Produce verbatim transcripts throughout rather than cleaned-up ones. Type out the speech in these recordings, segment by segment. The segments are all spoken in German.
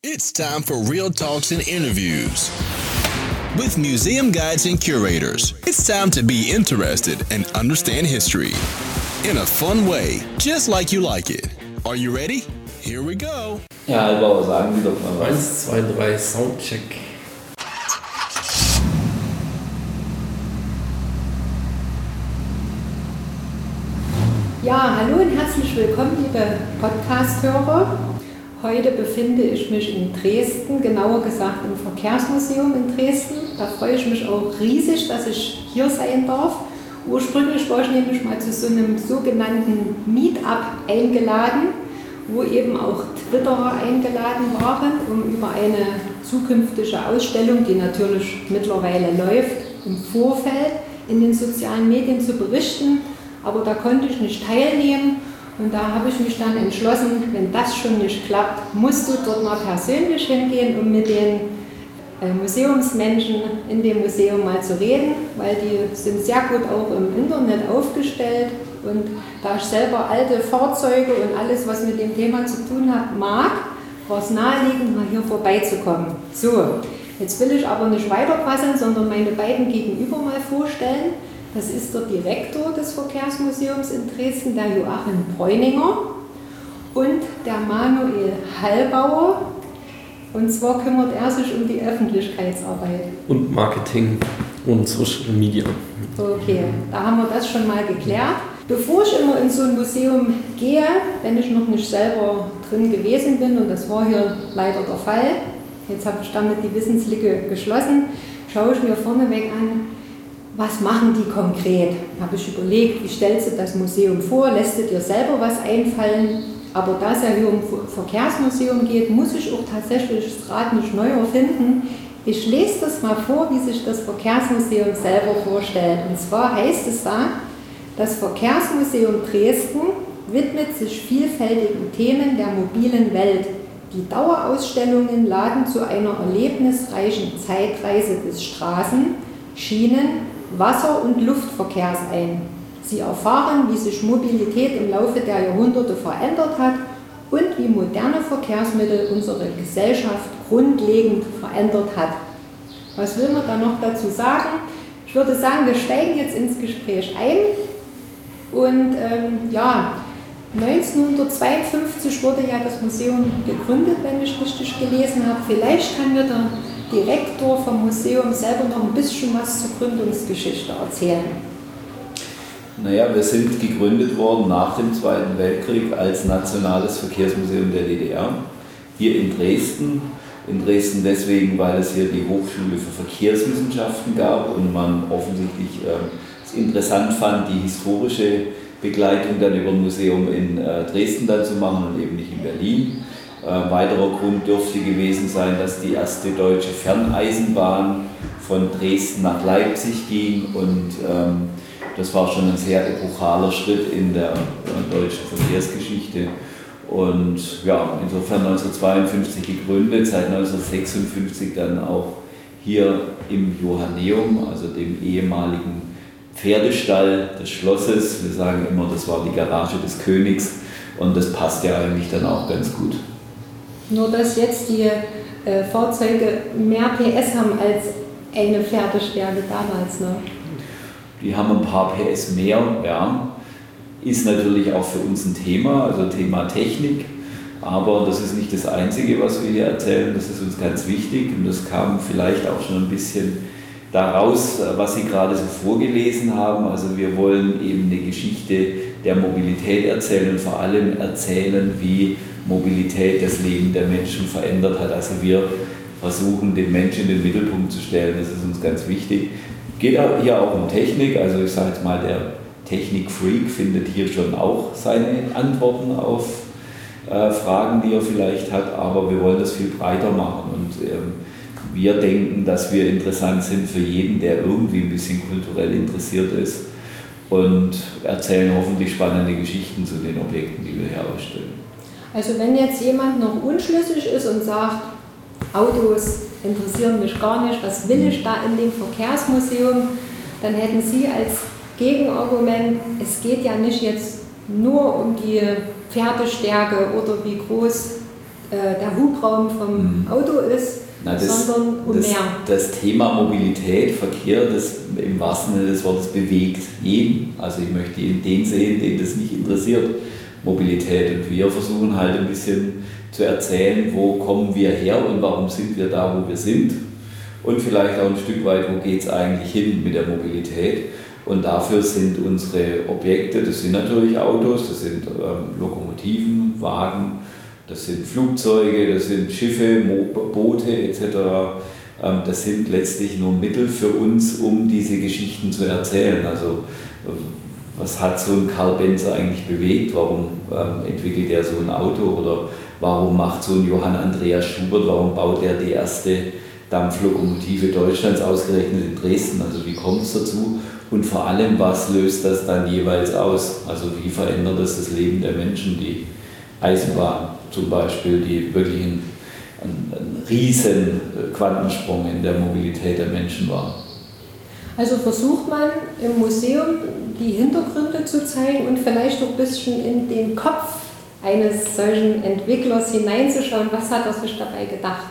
It's time for real talks and interviews with museum guides and curators. It's time to be interested and understand history in a fun way, just like you like it. Are you ready? Here we go. Ja, Albauer, sagen Sie doch mal was. eins, zwei, drei, Soundcheck. Ja, hallo und herzlich willkommen, liebe Podcast-Hörer. Heute befinde ich mich in Dresden, genauer gesagt im Verkehrsmuseum in Dresden. Da freue ich mich auch riesig, dass ich hier sein darf. Ursprünglich war ich nämlich mal zu so einem sogenannten Meetup eingeladen, wo eben auch Twitterer eingeladen waren, um über eine zukünftige Ausstellung, die natürlich mittlerweile läuft, im Vorfeld in den sozialen Medien zu berichten. Aber da konnte ich nicht teilnehmen und da habe ich mich dann entschlossen, wenn das schon nicht klappt, musst du dort mal persönlich hingehen, um mit den äh, Museumsmenschen in dem Museum mal zu reden, weil die sind sehr gut auch im Internet aufgestellt und da ich selber alte Fahrzeuge und alles, was mit dem Thema zu tun hat, mag, war es naheliegend, mal hier vorbeizukommen. So, jetzt will ich aber nicht weiterquasseln, sondern meine beiden Gegenüber mal vorstellen. Das ist der Direktor des Verkehrsmuseums in Dresden, der Joachim Bräuninger, und der Manuel Hallbauer. Und zwar kümmert er sich um die Öffentlichkeitsarbeit. Und Marketing und Social Media. Okay, da haben wir das schon mal geklärt. Bevor ich immer in so ein Museum gehe, wenn ich noch nicht selber drin gewesen bin, und das war hier leider der Fall, jetzt habe ich damit die Wissenslücke geschlossen, schaue ich mir vorneweg an, was machen die konkret? Habe ich überlegt, wie stellst du das Museum vor? Lässt du dir selber was einfallen? Aber da es ja hier um Verkehrsmuseum geht, muss ich auch tatsächlich das Rad nicht neu erfinden. Ich lese das mal vor, wie sich das Verkehrsmuseum selber vorstellt. Und zwar heißt es da, das Verkehrsmuseum Dresden widmet sich vielfältigen Themen der mobilen Welt. Die Dauerausstellungen laden zu einer erlebnisreichen Zeitreise des Straßen-, Schienen-, Wasser- und Luftverkehrs ein. Sie erfahren, wie sich Mobilität im Laufe der Jahrhunderte verändert hat und wie moderne Verkehrsmittel unsere Gesellschaft grundlegend verändert hat. Was will man da noch dazu sagen? Ich würde sagen, wir steigen jetzt ins Gespräch ein. Und ähm, ja, neunzehnhundertzweiundfünfzig wurde ja das Museum gegründet, wenn ich richtig gelesen habe. Vielleicht kann mir der Direktor vom Museum selber noch ein bisschen was zur Gründungsgeschichte erzählen. Naja, wir sind gegründet worden nach dem Zweiten Weltkrieg als Nationales Verkehrsmuseum der D D R, hier in Dresden. In Dresden deswegen, weil es hier die Hochschule für Verkehrswissenschaften gab und man offensichtlich äh, es interessant fand, die historische Begleitung dann über ein Museum in äh, Dresden dann zu machen und eben nicht in Berlin. Äh, weiterer Grund dürfte gewesen sein, dass die erste deutsche Ferneisenbahn von Dresden nach Leipzig ging und ähm, das war schon ein sehr epochaler Schritt in der äh, deutschen Verkehrsgeschichte. Und ja, insofern neunzehnhundertzweiundfünfzig gegründet, seit neunzehnhundertsechsundfünfzig dann auch hier im Johanneum, also dem ehemaligen Pferdestall des Schlosses. Wir sagen immer, das war die Garage des Königs und das passt ja eigentlich dann auch ganz gut. Nur dass jetzt die äh, Fahrzeuge mehr P S haben als eine Pferdestärke damals, ne? Die haben ein paar P S mehr, ja. Ist natürlich auch für uns ein Thema, also Thema Technik. Aber das ist nicht das Einzige, was wir hier erzählen. Das ist uns ganz wichtig und das kam vielleicht auch schon ein bisschen daraus, was Sie gerade so vorgelesen haben. Also wir wollen eben eine Geschichte der Mobilität erzählen und vor allem erzählen, wie Mobilität das Leben der Menschen verändert hat. Also wir versuchen, den Menschen in den Mittelpunkt zu stellen, das ist uns ganz wichtig. Geht hier auch um Technik, also ich sage jetzt mal, der Technikfreak findet hier schon auch seine Antworten auf äh, Fragen, die er vielleicht hat, aber wir wollen das viel breiter machen und ähm, wir denken, dass wir interessant sind für jeden, der irgendwie ein bisschen kulturell interessiert ist und erzählen hoffentlich spannende Geschichten zu den Objekten, die wir hier ausstellen. Also wenn jetzt jemand noch unschlüssig ist und sagt, Autos interessieren mich gar nicht, was will ich da in dem Verkehrsmuseum, dann hätten Sie als Gegenargument, es geht ja nicht jetzt nur um die Pferdestärke oder wie groß äh, der Hubraum vom mhm. Auto ist, Na, das, sondern um das, mehr. Das Thema Mobilität, Verkehr, das im wahrsten Sinne des Wortes bewegt jeden. Also ich möchte den sehen, den das nicht interessiert, Mobilität. Und wir versuchen halt ein bisschen zu erzählen, wo kommen wir her und warum sind wir da, wo wir sind. Und vielleicht auch ein Stück weit, wo geht es eigentlich hin mit der Mobilität. Und dafür sind unsere Objekte, das sind natürlich Autos, das sind ähm, Lokomotiven, Wagen, das sind Flugzeuge, das sind Schiffe, Mo- Boote et cetera. Ähm, das sind letztlich nur Mittel für uns, um diese Geschichten zu erzählen. Also was hat so ein Karl Benz eigentlich bewegt? Warum ähm, entwickelt er so ein Auto? Oder warum macht so ein Johann Andreas Schubert, warum baut er die erste Dampflokomotive Deutschlands ausgerechnet in Dresden? Also wie kommt es dazu? Und vor allem, was löst das dann jeweils aus? Also wie verändert das das Leben der Menschen? Die Eisenbahn zum Beispiel, die wirklich ein, ein, ein riesen Quantensprung in der Mobilität der Menschen war. Also versucht man im Museum die Hintergründe zu zeigen und vielleicht auch ein bisschen in den Kopf eines solchen Entwicklers hineinzuschauen. Was hat er sich dabei gedacht?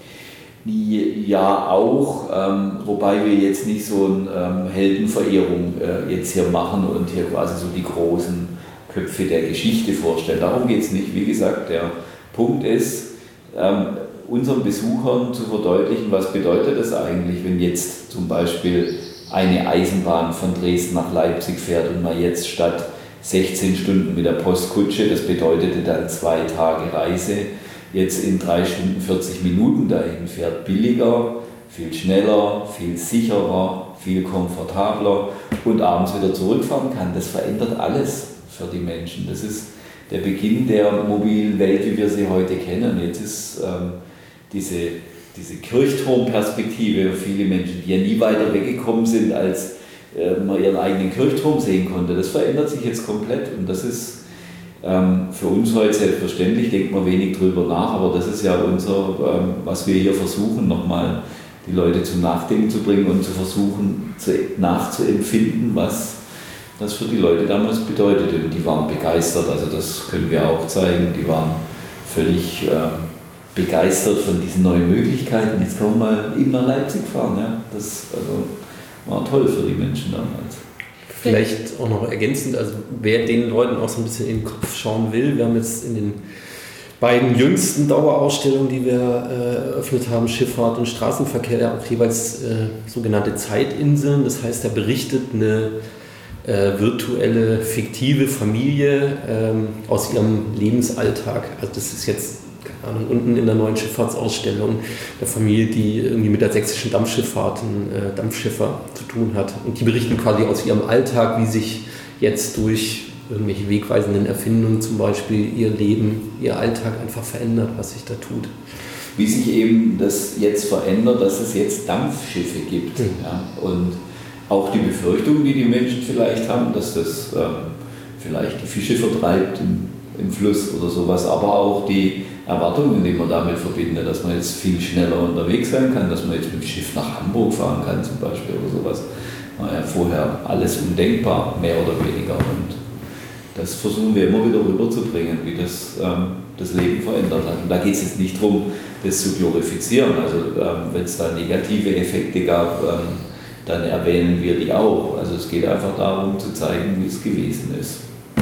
Ja, auch, ähm, wobei wir jetzt nicht so eine ähm, Heldenverehrung äh, jetzt hier machen und hier quasi so die großen Köpfe der Geschichte vorstellen. Darum geht es nicht. Wie gesagt, der Punkt ist, ähm, unseren Besuchern zu verdeutlichen, was bedeutet das eigentlich, wenn jetzt zum Beispiel eine Eisenbahn von Dresden nach Leipzig fährt und man jetzt statt sechzehn Stunden mit der Postkutsche, das bedeutete dann zwei Tage Reise, jetzt in drei Stunden vierzig Minuten dahin fährt, billiger, viel schneller, viel sicherer, viel komfortabler und abends wieder zurückfahren kann. Das verändert alles für die Menschen. Das ist der Beginn der mobilen Welt, wie wir sie heute kennen. Jetzt ist ähm, diese, diese Kirchturmperspektive für viele Menschen, die ja nie weiter weggekommen sind, als äh, man ihren eigenen Kirchturm sehen konnte. Das verändert sich jetzt komplett und das ist ähm, für uns heute selbstverständlich, denkt man wenig drüber nach, aber das ist ja unser, ähm, was wir hier versuchen, nochmal die Leute zum Nachdenken zu bringen und zu versuchen zu, nachzuempfinden, was das für die Leute damals bedeutete. Und die waren begeistert, also das können wir auch zeigen, die waren völlig äh, begeistert von diesen neuen Möglichkeiten. Jetzt kann man mal eben nach Leipzig fahren. Ja? Das also, war toll für die Menschen damals. Vielleicht auch noch ergänzend, also wer den Leuten auch so ein bisschen in den Kopf schauen will, wir haben jetzt in den beiden jüngsten Dauerausstellungen, die wir äh, eröffnet haben, Schifffahrt und Straßenverkehr, ja auch jeweils äh, sogenannte Zeitinseln. Das heißt, da berichtet eine äh, virtuelle, fiktive Familie ähm, aus ihrem Lebensalltag. Also das ist jetzt, keine Ahnung, unten in der neuen Schifffahrtsausstellung der Familie, die irgendwie mit der sächsischen Dampfschifffahrt, ein äh, Dampfschiffer zu tun hat. Und die berichten quasi aus ihrem Alltag, wie sich jetzt durch irgendwelche wegweisenden Erfindungen zum Beispiel ihr Leben, ihr Alltag einfach verändert, was sich da tut. Wie sich eben das jetzt verändert, dass es jetzt Dampfschiffe gibt. Mhm. Ja, und auch die Befürchtung, die die Menschen vielleicht haben, dass das ähm, vielleicht die Fische vertreibt im, im Fluss oder sowas, aber auch die Erwartungen, die man damit verbindet, dass man jetzt viel schneller unterwegs sein kann, dass man jetzt mit dem Schiff nach Hamburg fahren kann zum Beispiel oder sowas. War ja vorher alles undenkbar, mehr oder weniger. Und das versuchen wir immer wieder rüberzubringen, wie das ähm, das Leben verändert hat. Und da geht es jetzt nicht darum, das zu glorifizieren. Also ähm, wenn es da negative Effekte gab, ähm, dann erwähnen wir die auch. Also es geht einfach darum zu zeigen, wie es gewesen ist.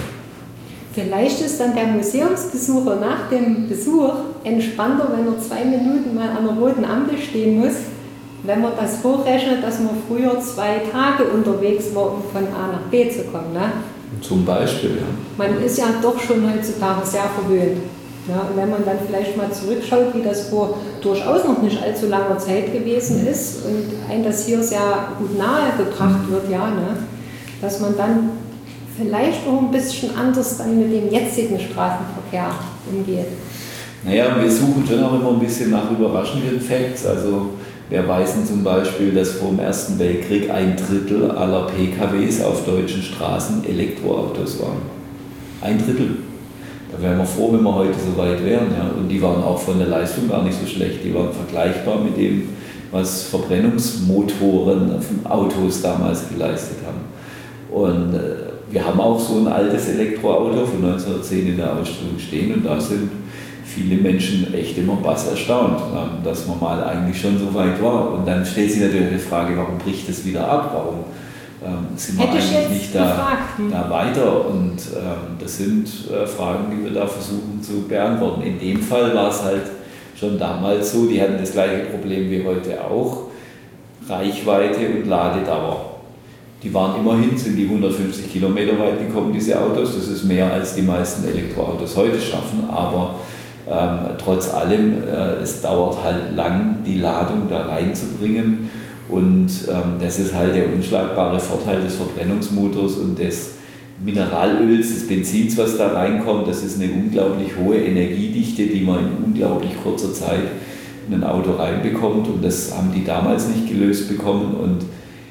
Vielleicht ist dann der Museumsbesucher nach dem Besuch entspannter, wenn er zwei Minuten mal an einer roten Ampel stehen muss, wenn man das hochrechnet, dass man früher zwei Tage unterwegs war, um von A nach B zu kommen. Ne? Zum Beispiel, ja. Man ist ja doch schon heutzutage sehr verwöhnt. Ja, und wenn man dann vielleicht mal zurückschaut, wie das vor durchaus noch nicht allzu langer Zeit gewesen ist und einem das hier sehr gut nahe gebracht wird, ja, ne, dass man dann vielleicht auch ein bisschen anders dann mit dem jetzigen Straßenverkehr umgeht. Naja, wir suchen schon auch immer ein bisschen nach überraschenden Facts. Also wir weisen zum Beispiel, dass vor dem Ersten Weltkrieg ein Drittel aller P K Ws auf deutschen Straßen Elektroautos waren. Ein Drittel. Da wären wir froh, wenn wir heute so weit wären. Ja. Und die waren auch von der Leistung gar nicht so schlecht. Die waren vergleichbar mit dem, was Verbrennungsmotoren von Autos damals geleistet haben. Und äh, wir haben auch so ein altes Elektroauto von neunzehnhundertzehn in der Ausstellung stehen und da sind viele Menschen echt immer was erstaunt, dass man mal eigentlich schon so weit war. Und dann stellt sich natürlich die Frage, warum bricht es wieder ab? Warum ähm, sind wir Hätte eigentlich nicht da, hm. da weiter? Und ähm, das sind äh, Fragen, die wir da versuchen zu beantworten. In dem Fall war es halt schon damals so, die hatten das gleiche Problem wie heute auch, Reichweite und Ladedauer. Die waren immerhin, sind die hundertfünfzig Kilometer weit gekommen, diese Autos. Das ist mehr, als die meisten Elektroautos heute schaffen. Aber ähm, trotz allem, äh, es dauert halt lang, die Ladung da reinzubringen. Und ähm, das ist halt der unschlagbare Vorteil des Verbrennungsmotors und des Mineralöls, des Benzins, was da reinkommt. Das ist eine unglaublich hohe Energiedichte, die man in unglaublich kurzer Zeit in ein Auto reinbekommt. Und das haben die damals nicht gelöst bekommen. Und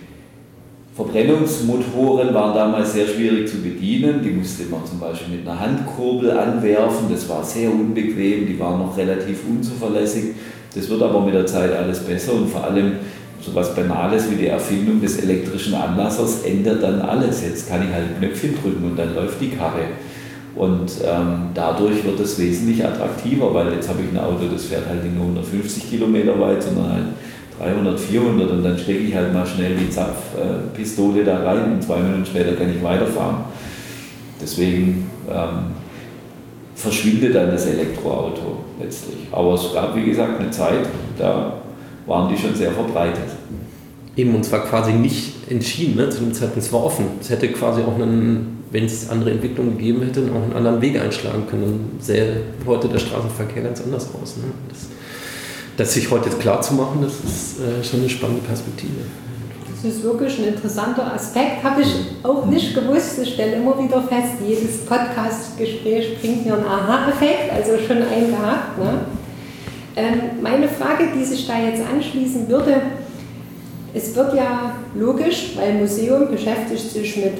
Verbrennungsmotoren waren damals sehr schwierig zu bedienen. Die musste man zum Beispiel mit einer Handkurbel anwerfen. Das war sehr unbequem, die waren noch relativ unzuverlässig. Das wird aber mit der Zeit alles besser und vor allem so etwas Banales wie die Erfindung des elektrischen Anlassers ändert dann alles. Jetzt kann ich halt ein Knöpfchen drücken und dann läuft die Karre. Und ähm, dadurch wird es wesentlich attraktiver, weil jetzt habe ich ein Auto, das fährt halt nicht nur hundertfünfzig Kilometer weit, sondern halt dreihundert, vierhundert und dann stecke ich halt mal schnell die Zapfpistole da rein und zwei Minuten später kann ich weiterfahren. Deswegen ähm, verschwindet dann das Elektroauto letztlich. Aber es gab, wie gesagt, eine Zeit, da waren die schon sehr verbreitet. Eben, und zwar quasi nicht entschieden, ne? Zu dem Zeitpunkt, es war offen. Es hätte quasi auch einen, wenn es andere Entwicklungen gegeben hätte, auch einen anderen Weg einschlagen können. Dann sähe heute der Straßenverkehr ganz anders aus. Ne? Das, das sich heute klar zu machen, das ist äh, schon eine spannende Perspektive. Das ist wirklich ein interessanter Aspekt, habe ich auch nicht gewusst. Ich stelle immer wieder fest, jedes Podcast-Gespräch bringt mir einen Aha-Effekt, also schon einen gehabt. Ne? Ähm, meine Frage, die sich da jetzt anschließen würde, es wird ja logisch, weil Museum beschäftigt sich mit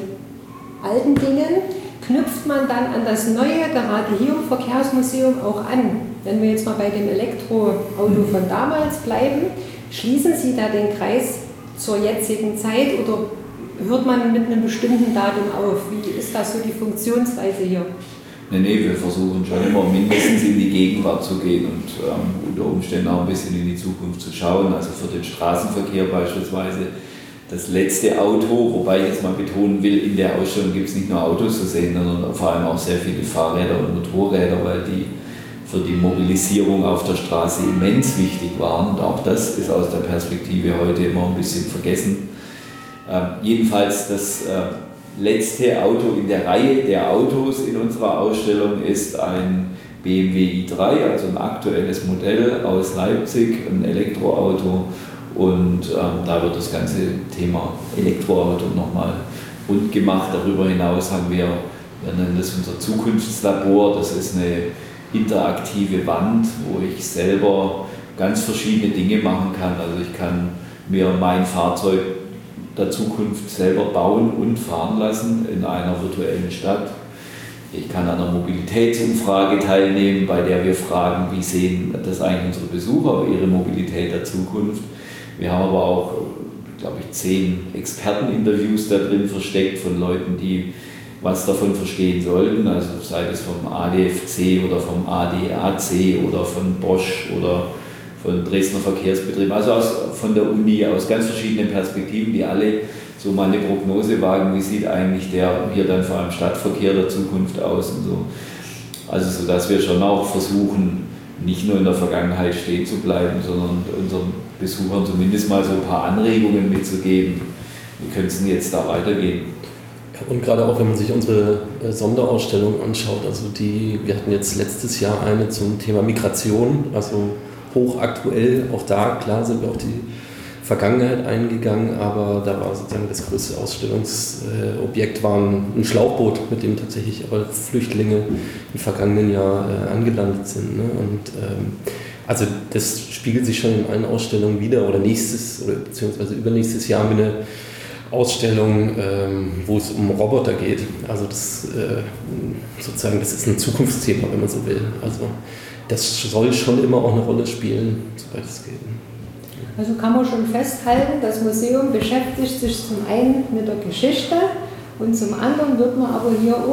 alten Dingen, knüpft man dann an das Neue, gerade hier im Verkehrsmuseum, auch an. Wenn wir jetzt mal bei dem Elektroauto von damals bleiben, schließen Sie da den Kreis zur jetzigen Zeit oder hört man mit einem bestimmten Datum auf? Wie ist das so die Funktionsweise hier? Nee, nee, wir versuchen schon immer mindestens in die Gegenwart zu gehen und ähm, unter Umständen auch ein bisschen in die Zukunft zu schauen. Also für den Straßenverkehr beispielsweise das letzte Auto, wobei ich jetzt mal betonen will, in der Ausstellung gibt es nicht nur Autos zu sehen, sondern vor allem auch sehr viele Fahrräder und Motorräder, weil die für die Mobilisierung auf der Straße immens wichtig waren. Und auch das ist aus der Perspektive heute immer ein bisschen vergessen. Ähm, jedenfalls das äh, letzte Auto in der Reihe der Autos in unserer Ausstellung ist ein B M W i drei, also ein aktuelles Modell aus Leipzig, ein Elektroauto. Und ähm, da wird das ganze Thema Elektroauto nochmal rund gemacht. Darüber hinaus haben wir, wir nennen das unser Zukunftslabor, das ist eine interaktive Wand, wo ich selber ganz verschiedene Dinge machen kann. Also ich kann mir mein Fahrzeug der Zukunft selber bauen und fahren lassen in einer virtuellen Stadt. Ich kann an einer Mobilitätsumfrage teilnehmen, bei der wir fragen, wie sehen das eigentlich unsere Besucher, ihre Mobilität der Zukunft. Wir haben aber auch, glaube ich, zehn Experteninterviews da drin versteckt von Leuten, die was davon verstehen sollten, also sei es vom A D F C oder vom A D A C oder von Bosch oder von Dresdner Verkehrsbetrieben, also aus, von der Uni, aus ganz verschiedenen Perspektiven, die alle so mal eine Prognose wagen, wie sieht eigentlich der hier dann vor allem Stadtverkehr der Zukunft aus und so. Also so, dass wir schon auch versuchen, nicht nur in der Vergangenheit stehen zu bleiben, sondern unseren Besuchern zumindest mal so ein paar Anregungen mitzugeben. Wie könnte es denn jetzt da weitergehen? Und gerade auch, wenn man sich unsere Sonderausstellung anschaut, also die, wir hatten jetzt letztes Jahr eine zum Thema Migration, also hochaktuell, auch da, klar sind wir auf die Vergangenheit eingegangen, aber da war sozusagen das größte Ausstellungsobjekt war ein Schlauchboot, mit dem tatsächlich aber Flüchtlinge im vergangenen Jahr angelandet sind. Ne? Und ähm, also das spiegelt sich schon in allen Ausstellungen wieder oder nächstes oder beziehungsweise übernächstes Jahr mit einer Ausstellung, ähm, wo es um Roboter geht. Also das äh, sozusagen, das ist ein Zukunftsthema, wenn man so will. Also das soll schon immer auch eine Rolle spielen, soweit es geht. Also kann man schon festhalten, das Museum beschäftigt sich zum einen mit der Geschichte und zum anderen wird man aber hier auch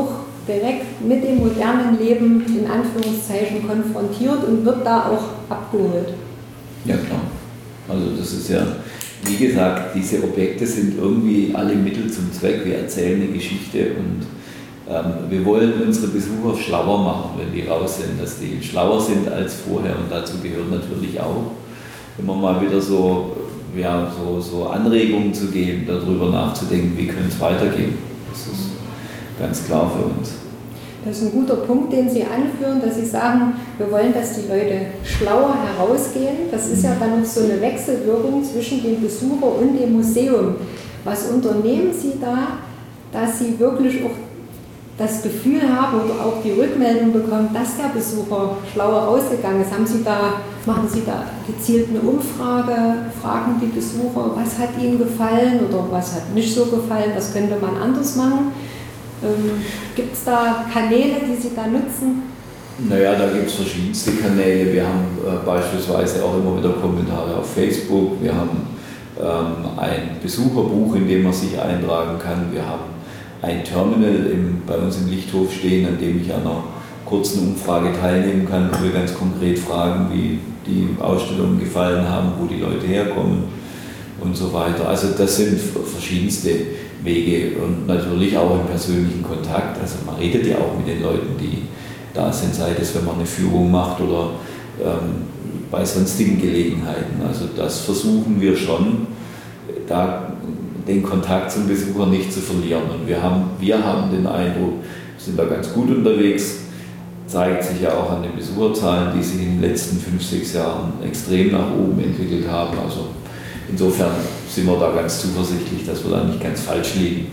direkt mit dem modernen Leben in Anführungszeichen konfrontiert und wird da auch abgeholt. Ja klar, also das ist ja, wie gesagt, diese Objekte sind irgendwie alle Mittel zum Zweck, wir erzählen eine Geschichte und ähm, wir wollen unsere Besucher schlauer machen, wenn die raus sind, dass die schlauer sind als vorher und dazu gehört natürlich auch, immer mal wieder so, ja, so, so Anregungen zu geben, darüber nachzudenken, wie könnte es weitergehen. Das ist ganz klar für uns. Das ist ein guter Punkt, den Sie anführen, dass Sie sagen, wir wollen, dass die Leute schlauer herausgehen. Das ist ja dann noch so eine Wechselwirkung zwischen dem Besucher und dem Museum. Was unternehmen Sie da, dass Sie wirklich auch das Gefühl haben oder auch die Rückmeldung bekommen, dass der Besucher schlauer rausgegangen ist? Haben Sie da, machen Sie da gezielt eine Umfrage, fragen die Besucher, was hat ihnen gefallen oder was hat nicht so gefallen, was könnte man anders machen? Ähm, gibt es da Kanäle, die Sie da nutzen? Naja, da gibt es verschiedenste Kanäle. Wir haben äh, beispielsweise auch immer wieder Kommentare auf Facebook. Wir haben ähm, ein Besucherbuch, in dem man sich eintragen kann. Wir haben ein Terminal im, bei uns im Lichthof stehen, an dem ich an einer kurzen Umfrage teilnehmen kann, wo wir ganz konkret fragen, wie die Ausstellungen gefallen haben, wo die Leute herkommen und so weiter. Also das sind verschiedenste Wege und natürlich auch im persönlichen Kontakt. Also man redet ja auch mit den Leuten, die da sind, sei es, wenn man eine Führung macht oder ähm, bei sonstigen Gelegenheiten. Also das versuchen wir schon, da den Kontakt zum Besucher nicht zu verlieren. Und wir haben, wir haben den Eindruck, wir sind da ganz gut unterwegs, zeigt sich ja auch an den Besucherzahlen, die sich in den letzten fünf, sechs Jahren extrem nach oben entwickelt haben. Also insofern sind wir da ganz zuversichtlich, dass wir da nicht ganz falsch liegen.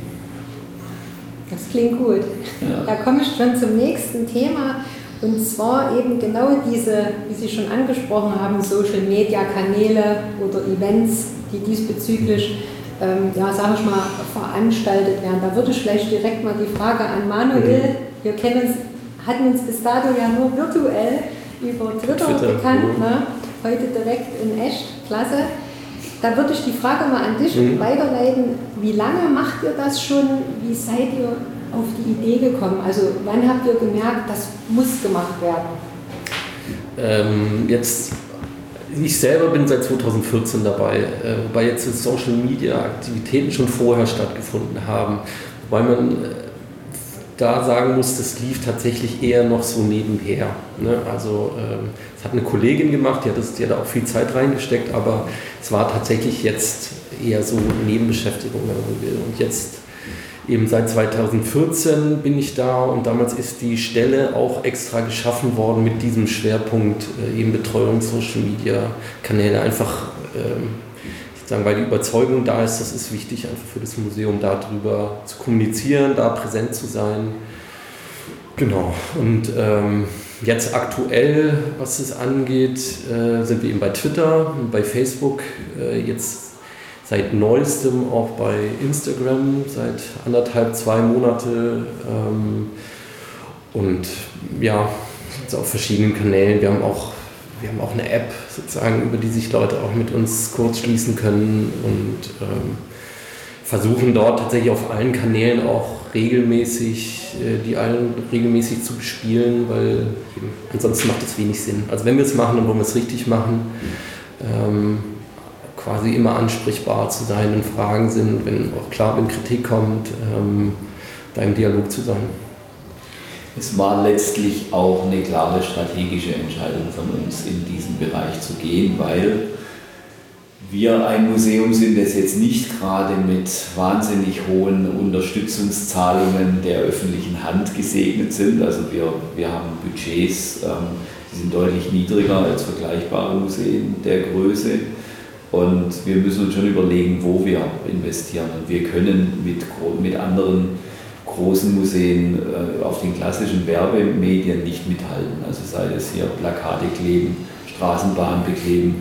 Das klingt gut. Ja. Da komme ich schon zum nächsten Thema. Und zwar eben genau diese, wie Sie schon angesprochen haben, Social-Media-Kanäle oder Events, die diesbezüglich, ähm, ja, sage ich mal, veranstaltet werden. Da würde ich vielleicht direkt mal die Frage an Manuel, mhm. wir kennen uns, hatten uns bis dato ja nur virtuell über Twitter, Twitter. bekannt, mhm. ne? Heute direkt in echt, klasse. Da würde ich die Frage mal an dich mhm. weiterleiten. Wie lange macht ihr das schon? Wie seid ihr auf die Idee gekommen? Also wann habt ihr gemerkt, das muss gemacht werden? Ähm, jetzt, ich selber bin seit zweitausendvierzehn dabei, äh, wobei jetzt Social Media Aktivitäten schon vorher stattgefunden haben. Wobei man äh, da sagen muss, das lief tatsächlich eher noch so nebenher. Ne? Also ähm, das hat eine Kollegin gemacht, die hat, das, die hat da auch viel Zeit reingesteckt, aber es war tatsächlich jetzt eher so Nebenbeschäftigung, wenn man will. Und jetzt eben seit zweitausendvierzehn bin ich da und damals ist die Stelle auch extra geschaffen worden mit diesem Schwerpunkt äh, eben Betreuung Social Media Kanäle. Einfach, ähm, ich sagen, weil die Überzeugung da ist, das ist wichtig einfach für das Museum, darüber zu kommunizieren, da präsent zu sein. Genau. Und ähm, jetzt aktuell, was es angeht, äh, sind wir eben bei Twitter und bei Facebook, äh, jetzt seit neuestem auch bei Instagram, seit anderthalb, zwei Monate ähm, und ja, jetzt auf verschiedenen Kanälen. Wir haben auch, wir haben auch eine App sozusagen, über die sich Leute auch mit uns kurz schließen können und ähm, versuchen dort tatsächlich auf allen Kanälen auch regelmäßig, äh, die allen regelmäßig zu bespielen, weil eben, ansonsten macht es wenig Sinn. Also wenn wir es machen, dann wollen wir es richtig machen. Ähm, quasi immer ansprechbar zu sein, wenn Fragen sind, wenn auch klar, wenn Kritik kommt, ähm, da im Dialog zu sein. Es war letztlich auch eine klare strategische Entscheidung von uns, in diesen Bereich zu gehen, weil wir ein Museum sind, das jetzt nicht gerade mit wahnsinnig hohen Unterstützungszahlungen der öffentlichen Hand gesegnet sind. Also wir, wir haben Budgets, ähm, die sind deutlich niedriger als vergleichbare Museen der Größe. Und wir müssen uns schon überlegen, wo wir investieren. Und wir können mit, mit anderen großen Museen äh, auf den klassischen Werbemedien nicht mithalten. Also sei es hier Plakate kleben, Straßenbahn bekleben,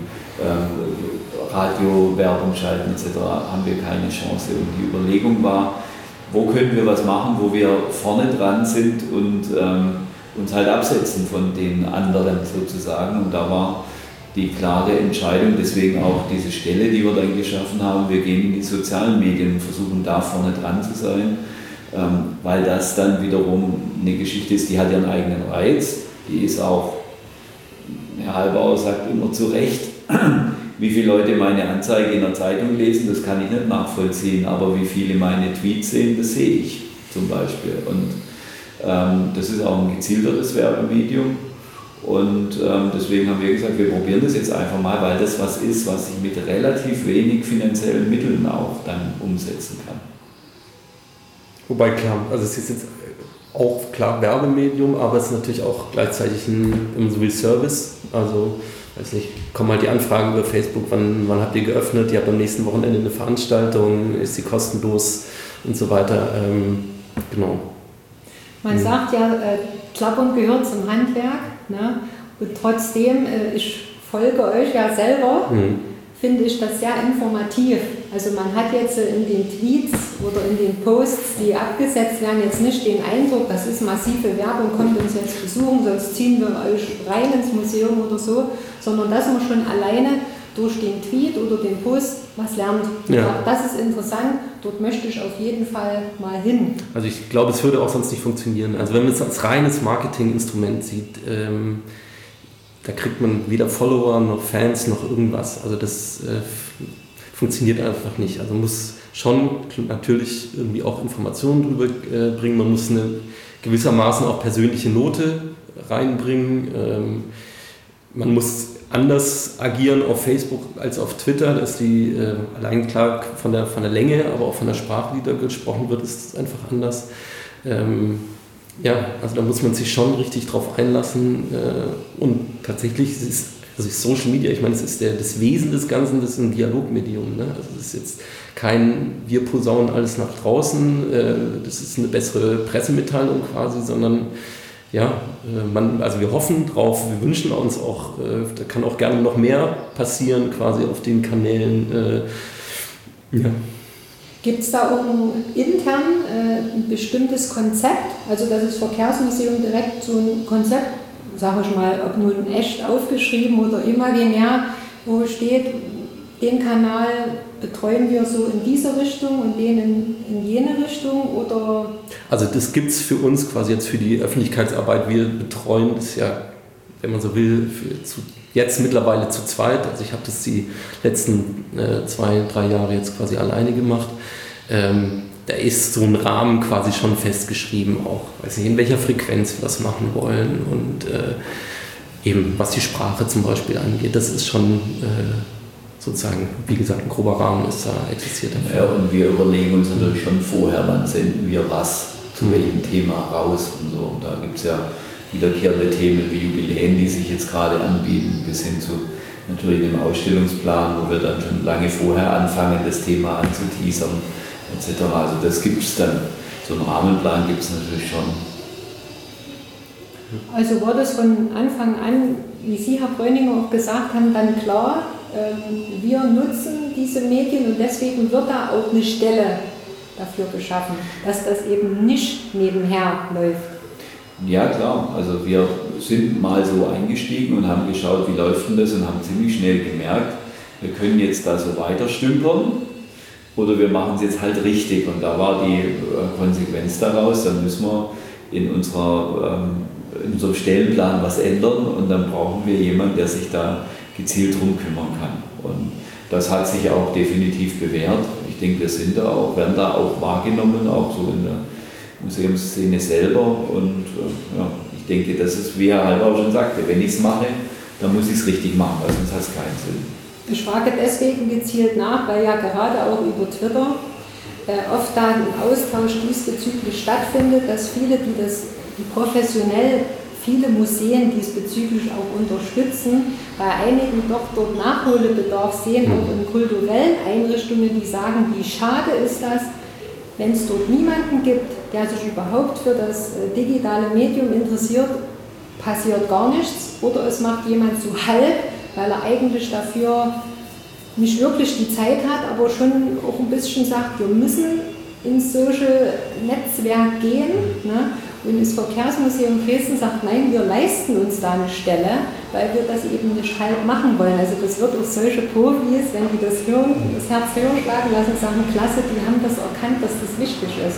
äh, Radio-Werbung schalten et cetera, haben wir keine Chance. Und die Überlegung war, wo können wir was machen, wo wir vorne dran sind und ähm, uns halt absetzen von den anderen sozusagen. Und da war die klare Entscheidung, deswegen auch diese Stelle, die wir dann geschaffen haben, wir gehen in die sozialen Medien und versuchen da vorne dran zu sein. ähm, weil das dann wiederum eine Geschichte ist, die hat ihren eigenen Reiz, die ist auch, Herr Halbauer sagt immer zu Recht, wie viele Leute meine Anzeige in der Zeitung lesen, das kann ich nicht nachvollziehen, aber wie viele meine Tweets sehen, das sehe ich zum Beispiel. Und ähm, das ist auch ein gezielteres Werbemedium. Und ähm, deswegen haben wir gesagt, wir probieren das jetzt einfach mal, weil das was ist, was ich mit relativ wenig finanziellen Mitteln auch dann umsetzen kann. Wobei klar, also es ist jetzt auch klar Werbemedium, aber es ist natürlich auch gleichzeitig ein, ein so wie Service. Also, weiß nicht, kommen halt die Anfragen über Facebook, wann, wann habt ihr geöffnet, ihr habt am nächsten Wochenende eine Veranstaltung, ist sie kostenlos und so weiter. Ähm, genau. Man mhm. sagt ja, äh, Klappern gehört zum Handwerk, ne? Und trotzdem, äh, ich folge euch ja selber, mhm. finde ich das sehr informativ. Also man hat jetzt in den Tweets oder in den Posts, die abgesetzt werden, jetzt nicht den Eindruck, das ist massive Werbung, kommt uns jetzt besuchen, sonst ziehen wir euch rein ins Museum oder so, sondern dass man schon alleine durch den Tweet oder den Post was lernt. Ja. Das ist interessant, dort möchte ich auf jeden Fall mal hin. Also ich glaube, es würde auch sonst nicht funktionieren. Also wenn man es als reines Marketinginstrument sieht, ähm, da kriegt man weder Follower noch Fans noch irgendwas. Also das äh, funktioniert einfach nicht. Also man muss schon natürlich irgendwie auch Informationen drüber äh, bringen. Man muss eine gewissermaßen auch persönliche Note reinbringen. Ähm, man muss anders agieren auf Facebook als auf Twitter, dass die äh, allein klar von der, von der Länge, aber auch von der Sprache, die da gesprochen wird, ist es einfach anders. Ähm, ja, also da muss man sich schon richtig drauf einlassen äh, und tatsächlich ist es, also Social Media, ich meine, es ist der, das Wesen des Ganzen, das ist ein Dialogmedium. Ne? Also es ist jetzt kein, wir posaunen alles nach draußen, äh, das ist eine bessere Pressemitteilung quasi, sondern ja, man, also wir hoffen drauf, wir wünschen uns auch, äh, da kann auch gerne noch mehr passieren quasi auf den Kanälen. Äh, ja. Gibt es da auch ein, intern äh, ein bestimmtes Konzept, also dass das Verkehrsmuseum direkt so ein Konzept, sage ich mal, ob nun echt aufgeschrieben oder imaginär, wo steht, den Kanal betreuen wir so in diese Richtung und den in, in jene Richtung, oder? Also das gibt es für uns quasi jetzt für die Öffentlichkeitsarbeit. Wir betreuen das ja, wenn man so will, für zu, jetzt mittlerweile zu zweit. Also ich habe das die letzten äh, zwei, drei Jahre jetzt quasi alleine gemacht. Ähm, da ist so ein Rahmen quasi schon festgeschrieben, auch weiß nicht, in welcher Frequenz wir das machen wollen und äh, eben was die Sprache zum Beispiel angeht. Das ist schon äh, sozusagen, wie gesagt, ein grober Rahmen ist da existiert. Ja, und wir überlegen uns natürlich schon vorher, wann senden wir was zu welchem Thema raus und so. Und da gibt es ja wiederkehrende Themen wie Jubiläen, die sich jetzt gerade anbieten, bis hin zu natürlich dem Ausstellungsplan, wo wir dann schon lange vorher anfangen, das Thema anzuteasern, et cetera. Also das gibt es dann, so einen Rahmenplan gibt es natürlich schon. Also war das von Anfang an, wie Sie, Herr Breuninger, auch gesagt haben, dann klar, wir nutzen diese Medien und deswegen wird da auch eine Stelle dafür geschaffen, dass das eben nicht nebenher läuft. Ja klar, also wir sind mal so eingestiegen und haben geschaut, wie läuft denn das und haben ziemlich schnell gemerkt, wir können jetzt da so weiter stümpern oder wir machen es jetzt halt richtig, und da war die Konsequenz daraus, dann müssen wir in unserer, in unserem Stellenplan was ändern und dann brauchen wir jemanden, der sich da gezielt drum kümmern kann. Und das hat sich auch definitiv bewährt. Ich denke, wir sind da auch, werden da auch wahrgenommen, auch so in der Museumsszene selber. Und äh, ja, ich denke, das ist, wie Herr Halbauer schon sagte, wenn ich es mache, dann muss ich es richtig machen, weil sonst hat es keinen Sinn. Ich frage deswegen gezielt nach, weil ja gerade auch über Twitter äh, oft da ein Austausch diesbezüglich stattfindet, dass viele, die das die professionell viele Museen diesbezüglich auch unterstützen, bei einigen doch dort Nachholbedarf sehen, auch in kulturellen Einrichtungen, die sagen, wie schade ist das, wenn es dort niemanden gibt, der sich überhaupt für das digitale Medium interessiert, passiert gar nichts, oder es macht jemand so halb, weil er eigentlich dafür nicht wirklich die Zeit hat, aber schon auch ein bisschen sagt, wir müssen ins Social Netzwerk gehen, ne? Und das Verkehrsmuseum Dresden sagt, nein, wir leisten uns da eine Stelle, weil wir das eben nicht halb machen wollen. Also das wird auch solche Profis, wenn die das hören, das Herz höher schlagen lassen, sagen, klasse, die haben das erkannt, dass das wichtig ist.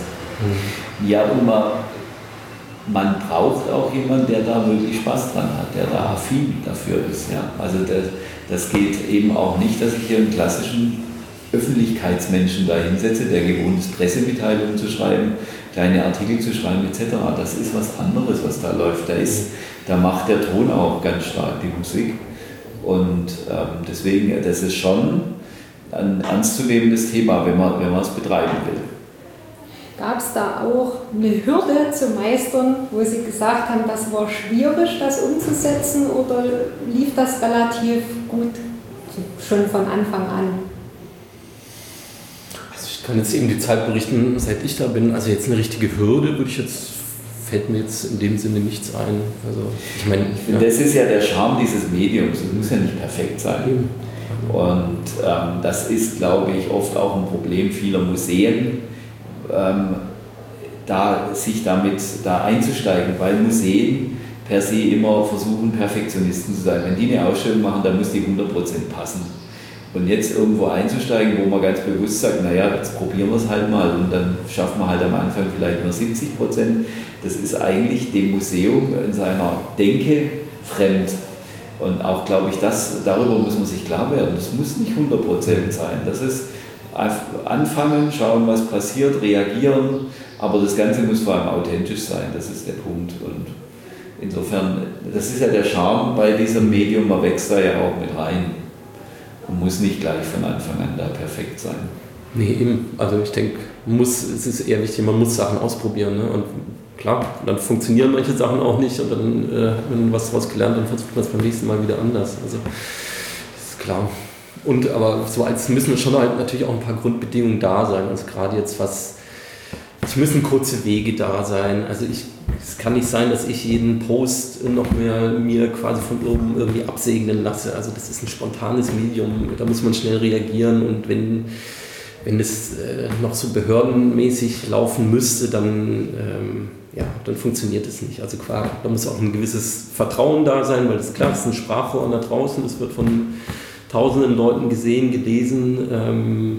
Mhm. Ja, und man, man braucht auch jemanden, der da wirklich Spaß dran hat, der da affin dafür ist. Ja. Also das, das geht eben auch nicht, dass ich hier einen klassischen Öffentlichkeitsmenschen da hinsetze, der gewohnt ist, Pressemitteilungen zu schreiben, kleine Artikel zu schreiben et cetera. Das ist was anderes, was da läuft. Da, ist, da macht der Ton auch ganz stark die Musik. Und ähm, deswegen, das ist schon ein ernstzunehmendes Thema, wenn man, wenn man es betreiben will. Gab es da auch eine Hürde zu meistern, wo Sie gesagt haben, das war schwierig, das umzusetzen, oder lief das relativ gut schon von Anfang an? Also ich kann jetzt eben die Zeit berichten, seit ich da bin. Also jetzt eine richtige Hürde würde ich jetzt, fällt mir jetzt in dem Sinne nichts ein. Also ich meine, ja. Das ist ja der Charme dieses Mediums. Es muss ja nicht perfekt sein. Mhm. Und ähm, das ist, glaube ich, oft auch ein Problem vieler Museen, ähm, da, sich damit da einzusteigen, weil Museen per se immer versuchen, Perfektionisten zu sein. Wenn die eine Ausstellung machen, dann muss die hundert Prozent passen. Und jetzt irgendwo einzusteigen, wo man ganz bewusst sagt, naja, jetzt probieren wir es halt mal und dann schaffen wir halt am Anfang vielleicht nur siebzig Prozent, das ist eigentlich dem Museum in seiner Denke fremd. Und auch, glaube ich, das, darüber muss man sich klar werden. Das muss nicht hundert Prozent sein. Das ist anfangen, schauen, was passiert, reagieren, aber das Ganze muss vor allem authentisch sein. Das ist der Punkt. Und insofern, das ist ja der Charme bei diesem Medium, man wächst da ja auch mit rein und muss nicht gleich von Anfang an da perfekt sein. Nee, eben. Also ich denke, muss, es ist eher wichtig, man muss Sachen ausprobieren. Ne? Und klar, dann funktionieren manche Sachen auch nicht und dann äh, hat man was daraus gelernt und versucht man es beim nächsten Mal wieder anders. Also das ist klar. Und aber so als müssen schon halt natürlich auch ein paar Grundbedingungen da sein. Also gerade jetzt was, es müssen kurze Wege da sein. Also ich, es kann nicht sein, dass ich jeden Post noch mehr mir quasi von oben irgendwie absegnen lasse. Also das ist ein spontanes Medium, da muss man schnell reagieren und wenn Wenn es äh, noch so behördenmäßig laufen müsste, dann, ähm, ja, dann funktioniert es nicht. Also klar, da muss auch ein gewisses Vertrauen da sein, weil das klar ist ein Sprachrohr da draußen, das wird von tausenden Leuten gesehen, gelesen. Ähm,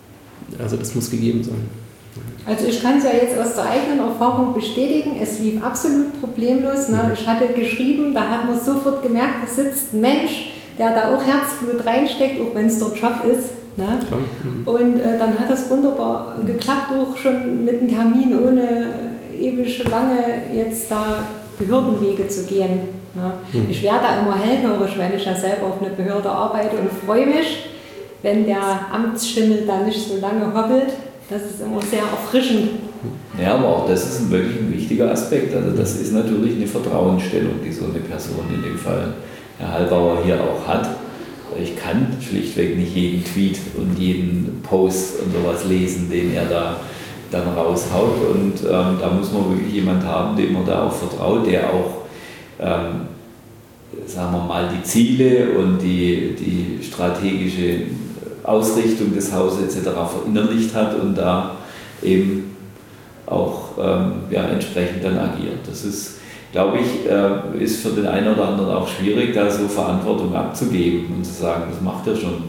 also das muss gegeben sein. Also ich kann es ja jetzt aus der eigenen Erfahrung bestätigen, es lief absolut problemlos. Ne? Ich hatte geschrieben, da hat man sofort gemerkt, da sitzt ein Mensch, der da auch Herzblut reinsteckt, auch wenn es der Job ist. Ne? Und äh, dann hat das wunderbar geklappt, auch schon mit einem Termin, ohne ewig lange jetzt da Behördenwege zu gehen. Ne? Mhm. Ich werde da immer hellhörig, wenn ich ja selber auf eine Behörde arbeite und freue mich, wenn der Amtsschimmel da nicht so lange hoppelt. Das ist immer sehr erfrischend. Ja, aber auch das ist ein wirklich ein wichtiger Aspekt. Also das ist natürlich eine Vertrauensstellung, die so eine Person in dem Fall Herr Hallbauer hier auch hat. Ich kann schlichtweg nicht jeden Tweet und jeden Post und sowas lesen, den er da dann raushaut. Und ähm, da muss man wirklich jemanden haben, dem man da auch vertraut, der auch, ähm, sagen wir mal, die Ziele und die, die strategische Ausrichtung des Hauses et cetera verinnerlicht hat und da eben auch ähm, ja, entsprechend dann agiert. Das ist, glaube ich, äh, ist für den einen oder anderen auch schwierig, da so Verantwortung abzugeben und zu sagen, das macht er schon.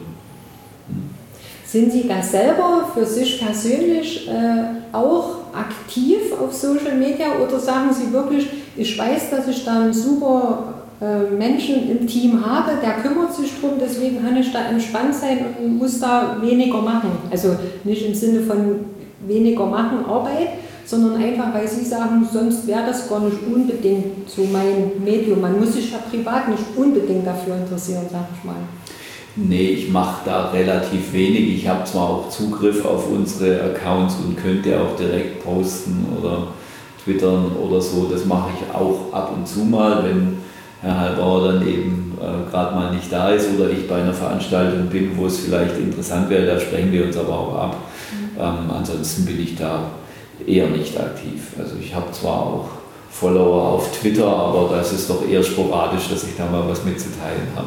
Hm. Sind Sie da selber für sich persönlich äh, auch aktiv auf Social Media oder sagen Sie wirklich, ich weiß, dass ich da einen super äh, Menschen im Team habe, der kümmert sich drum, deswegen kann ich da entspannt sein und muss da weniger machen. Also nicht im Sinne von weniger machen Arbeit, sondern einfach, weil Sie sagen, sonst wäre das gar nicht unbedingt so mein Medium. Man muss sich ja privat nicht unbedingt dafür interessieren, sag ich mal. Nee, ich mache da relativ wenig. Ich habe zwar auch Zugriff auf unsere Accounts und könnte auch direkt posten oder twittern oder so. Das mache ich auch ab und zu mal, wenn Herr Hallbauer dann eben äh, gerade mal nicht da ist oder ich bei einer Veranstaltung bin, wo es vielleicht interessant wäre, da sprechen wir uns aber auch ab. Mhm. Ähm, ansonsten bin ich da eher nicht aktiv. Also ich habe zwar auch Follower auf Twitter, aber das ist doch eher sporadisch, dass ich da mal was mitzuteilen habe.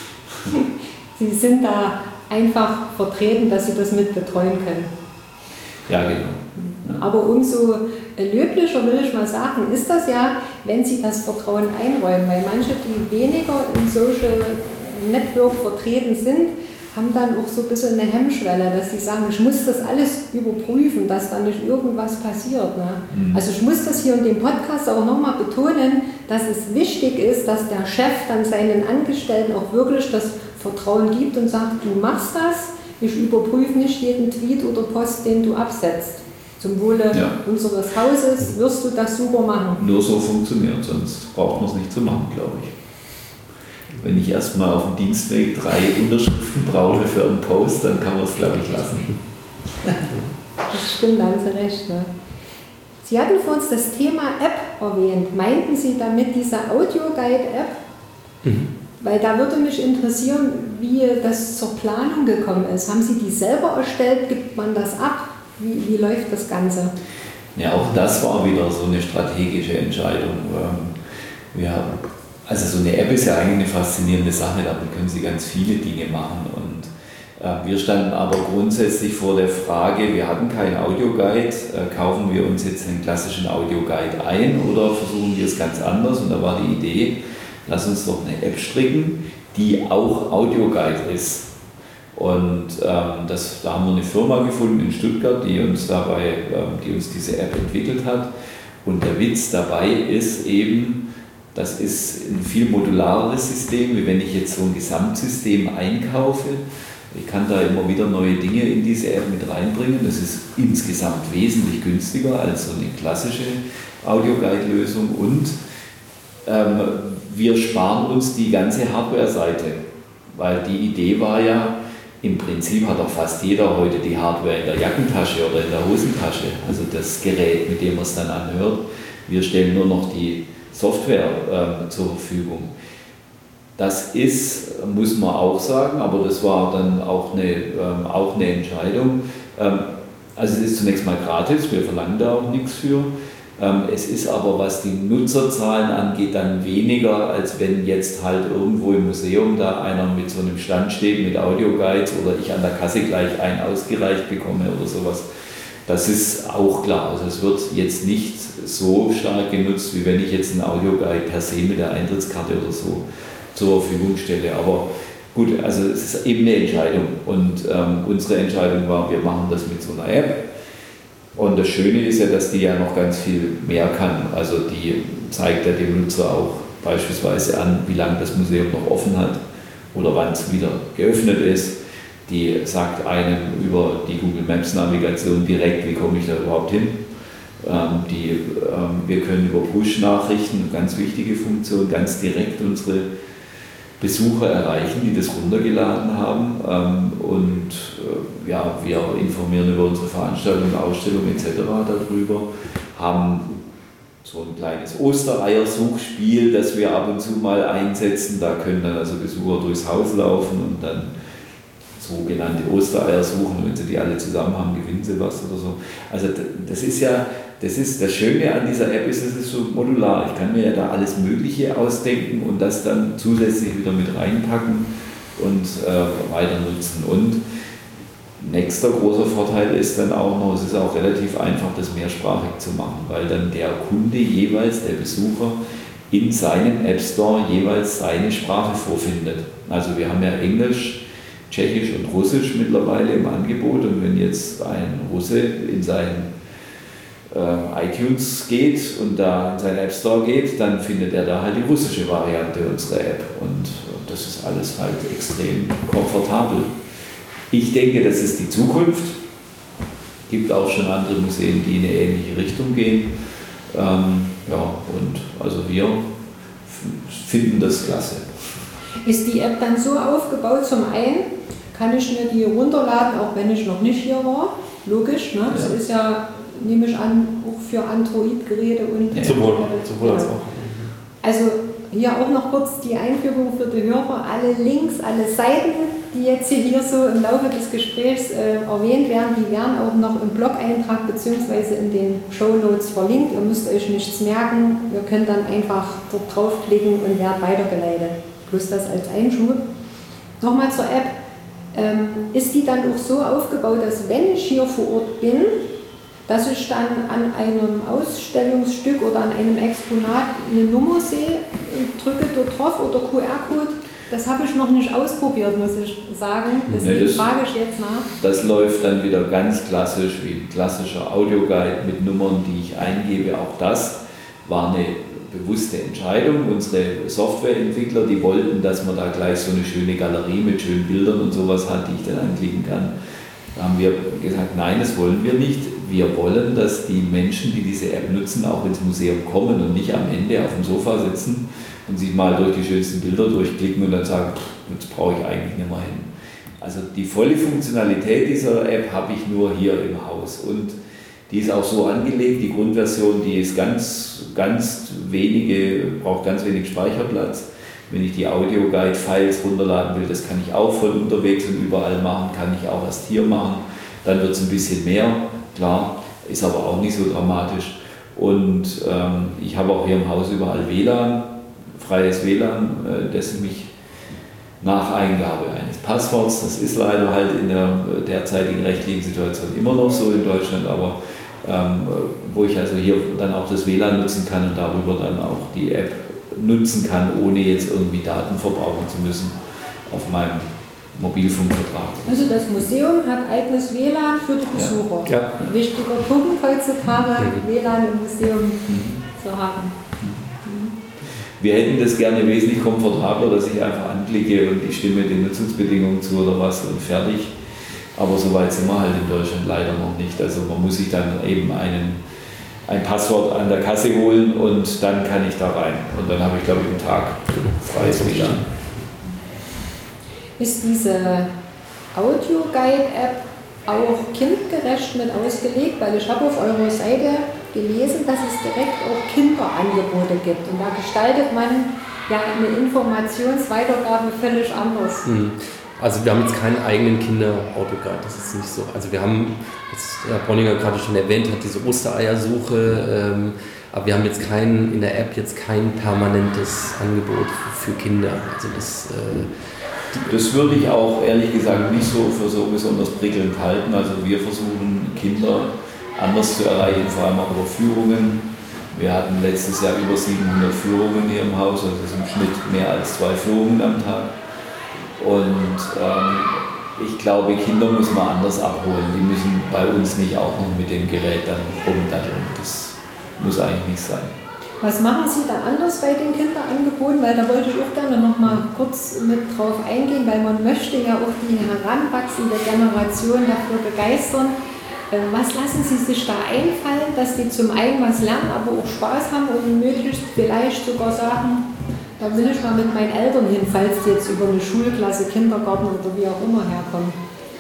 Sie sind da einfach vertreten, dass Sie das mit betreuen können. Ja, genau. Ja. Aber umso löblicher, will ich mal sagen, ist das ja, wenn Sie das Vertrauen einräumen, weil manche, die weniger im Social Network vertreten sind, haben dann auch so ein bisschen eine Hemmschwelle, dass sie sagen, ich muss das alles überprüfen, dass da nicht irgendwas passiert. Ne? Mhm. Also ich muss das hier in dem Podcast auch nochmal betonen, dass es wichtig ist, dass der Chef dann seinen Angestellten auch wirklich das Vertrauen gibt und sagt, du machst das, ich überprüfe nicht jeden Tweet oder Post, den du absetzt. Zum Wohle ja. unseres Hauses wirst du das super machen. Nur so funktioniert, sonst braucht man es nicht zu machen, glaube ich. Wenn ich erstmal auf dem Dienstweg drei Unterschriften brauche für einen Post, dann kann man es, glaube ich, lassen. Das stimmt, da haben Sie recht. Ne? Sie hatten für uns das Thema App erwähnt. Meinten Sie damit diese Audio-Guide-App? Mhm. Weil da würde mich interessieren, wie das zur Planung gekommen ist. Haben Sie die selber erstellt? Gibt man das ab? Wie, wie läuft das Ganze? Ja, auch das war wieder so eine strategische Entscheidung. Wir Also so eine App ist ja eigentlich eine faszinierende Sache, damit können Sie ganz viele Dinge machen. Und äh, wir standen aber grundsätzlich vor der Frage, wir hatten keinen Audioguide, äh, kaufen wir uns jetzt einen klassischen Audioguide ein oder versuchen wir es ganz anders? Und da war die Idee, lass uns doch eine App stricken, die auch Audioguide ist. Und ähm, das, da haben wir eine Firma gefunden in Stuttgart, die uns dabei, ähm, die uns diese App entwickelt hat. Und der Witz dabei ist eben, das ist ein viel modulareres System, wie wenn ich jetzt so ein Gesamtsystem einkaufe. Ich kann da immer wieder neue Dinge in diese App mit reinbringen. Das ist insgesamt wesentlich günstiger als so eine klassische Audioguide-Lösung. Und ähm, wir sparen uns die ganze Hardware-Seite, weil die Idee war ja, im Prinzip hat doch fast jeder heute die Hardware in der Jackentasche oder in der Hosentasche, also das Gerät, mit dem man es dann anhört. Wir stellen nur noch die Software äh, zur Verfügung. Das ist, muss man auch sagen, aber das war dann auch eine, ähm, auch eine Entscheidung. Ähm, also es ist zunächst mal gratis, wir verlangen da auch nichts für. Ähm, es ist aber, was die Nutzerzahlen angeht, dann weniger, als wenn jetzt halt irgendwo im Museum da einer mit so einem Stand steht mit Audioguides oder ich an der Kasse gleich einen ausgereicht bekomme oder sowas. Das ist auch klar. Also es wird jetzt nicht so stark genutzt, wie wenn ich jetzt einen Audioguide per se mit der Eintrittskarte oder so zur Verfügung stelle. Aber gut, also es ist eben eine Entscheidung. Und ähm, unsere Entscheidung war, wir machen das mit so einer App. Und das Schöne ist ja, dass die ja noch ganz viel mehr kann. Also die zeigt ja dem Nutzer auch beispielsweise an, wie lange das Museum noch offen hat oder wann es wieder geöffnet ist. Die sagt einem über die Google Maps Navigation direkt, wie komme ich da überhaupt hin. Ähm, die, ähm, wir können über Push-Nachrichten, ganz wichtige Funktion, ganz direkt unsere Besucher erreichen, die das runtergeladen haben. Ähm, und äh, ja, wir informieren über unsere Veranstaltungen, Ausstellungen et cetera darüber, haben so ein kleines Ostereier-Suchspiel, das wir ab und zu mal einsetzen. Da können dann also Besucher durchs Haus laufen und dann sogenannte Ostereier suchen. Und wenn sie die alle zusammen haben, gewinnen sie was oder so. Also das ist ja, das ist das Schöne an dieser App, ist, es ist so modular. Ich kann mir ja da alles Mögliche ausdenken und das dann zusätzlich wieder mit reinpacken und äh, weiter nutzen. Und nächster großer Vorteil ist dann auch noch, es ist auch relativ einfach, das mehrsprachig zu machen, weil dann der Kunde jeweils, der Besucher, in seinem App Store jeweils seine Sprache vorfindet. Also wir haben ja Englisch, Tschechisch und Russisch mittlerweile im Angebot, und wenn jetzt ein Russe in sein äh, iTunes geht und da in seinen App Store geht, dann findet er da halt die russische Variante unserer App, und das ist alles halt extrem komfortabel. Ich denke, das ist die Zukunft. Es gibt auch schon andere Museen, die in eine ähnliche Richtung gehen. Ähm, ja, und also wir finden das klasse. Ist die App dann so aufgebaut, zum einen kann ich mir die runterladen, auch wenn ich noch nicht hier war, logisch, ne? Das ja. ist ja, nehme ich an, auch für Android-Geräte und... Ja, sowohl, sowohl als auch. Also hier auch noch kurz die Einführung für die Hörer, alle Links, alle Seiten, die jetzt hier so im Laufe des Gesprächs äh, erwähnt werden, die werden auch noch im Blog-Eintrag bzw. in den Shownotes verlinkt. Ihr müsst euch nichts merken, ihr könnt dann einfach dort draufklicken und werdet weitergeleitet. Plus das als Einschub. Nochmal zur App. Ähm, ist die dann auch so aufgebaut, dass wenn ich hier vor Ort bin, dass ich dann an einem Ausstellungsstück oder an einem Exponat eine Nummer sehe, drücke dort drauf oder Q R-Code? Das habe ich noch nicht ausprobiert, muss ich sagen. Deswegen nee, das, frage ich jetzt nach. Das läuft dann wieder ganz klassisch, wie ein klassischer Audioguide mit Nummern, die ich eingebe. Auch das war eine bewusste Entscheidung. Unsere Softwareentwickler, die wollten, dass man da gleich so eine schöne Galerie mit schönen Bildern und sowas hat, die ich dann anklicken kann. Da haben wir gesagt, nein, das wollen wir nicht. Wir wollen, dass die Menschen, die diese App nutzen, auch ins Museum kommen und nicht am Ende auf dem Sofa sitzen und sich mal durch die schönsten Bilder durchklicken und dann sagen, jetzt brauche ich eigentlich nicht mehr hin. Also die volle Funktionalität dieser App habe ich nur hier im Haus und die ist auch so angelegt, die Grundversion, die ist ganz, ganz wenige, braucht ganz wenig Speicherplatz. Wenn ich die Audioguide-Files runterladen will, das kann ich auch von unterwegs und überall machen, kann ich auch erst hier machen. Dann wird es ein bisschen mehr, klar, ist aber auch nicht so dramatisch. Und ähm, ich habe auch hier im Haus überall W L A N, freies W L A N, äh, das mich nach Eingabe eines Passworts, das ist leider halt in der derzeitigen rechtlichen Situation immer noch so in Deutschland, aber ähm, wo ich also hier dann auch das W L A N nutzen kann und darüber dann auch die App nutzen kann, ohne jetzt irgendwie Daten verbrauchen zu müssen auf meinem Mobilfunkvertrag. Also das Museum hat eigenes W L A N für die Besucher. Ja. Ja. Wichtiger Punkt heutzutage, mhm. W L A N im Museum mhm. zu haben. Wir hätten das gerne wesentlich komfortabler, dass ich einfach anklicke und ich stimme den Nutzungsbedingungen zu oder was und fertig. Aber so weit sind wir halt in Deutschland leider noch nicht. Also man muss sich dann eben einen, ein Passwort an der Kasse holen und dann kann ich da rein. Und dann habe ich, glaube ich, einen Tag freies W L A N. Ist diese Audio-Guide-App auch kindgerecht mit ausgelegt? Weil ich habe auf eurer Seite gelesen, dass es direkt auch Kinderangebote gibt. Und da gestaltet man ja eine Informationsweitergabe völlig anders. Also wir haben jetzt keinen eigenen Kinder-Autoguide, das ist nicht so. Also wir haben, was Herr Bronninger gerade schon erwähnt hat, diese Ostereiersuche, ähm, aber wir haben jetzt kein, in der App jetzt kein permanentes Angebot für Kinder. Also das, äh, das würde ich auch ehrlich gesagt nicht so für so besonders prickelnd halten. Also wir versuchen Kinder anders zu erreichen, vor allem auch über Führungen. Wir hatten letztes Jahr über siebenhundert Führungen hier im Haus, also das ist im Schnitt mehr als zwei Führungen am Tag. Und ähm, ich glaube, Kinder muss man anders abholen. Die müssen bei uns nicht auch noch mit dem Gerät dann rumdaddeln. Das muss eigentlich nicht sein. Was machen Sie da anders bei den Kinderangeboten? Weil da wollte ich auch gerne noch mal kurz mit drauf eingehen, weil man möchte ja auch die heranwachsende Generation dafür begeistern. Was lassen Sie sich da einfallen, dass die zum einen was lernen, aber auch Spaß haben und möglichst vielleicht sogar sagen, da will ich mal mit meinen Eltern hin, falls die jetzt über eine Schulklasse, Kindergarten oder wie auch immer herkommen?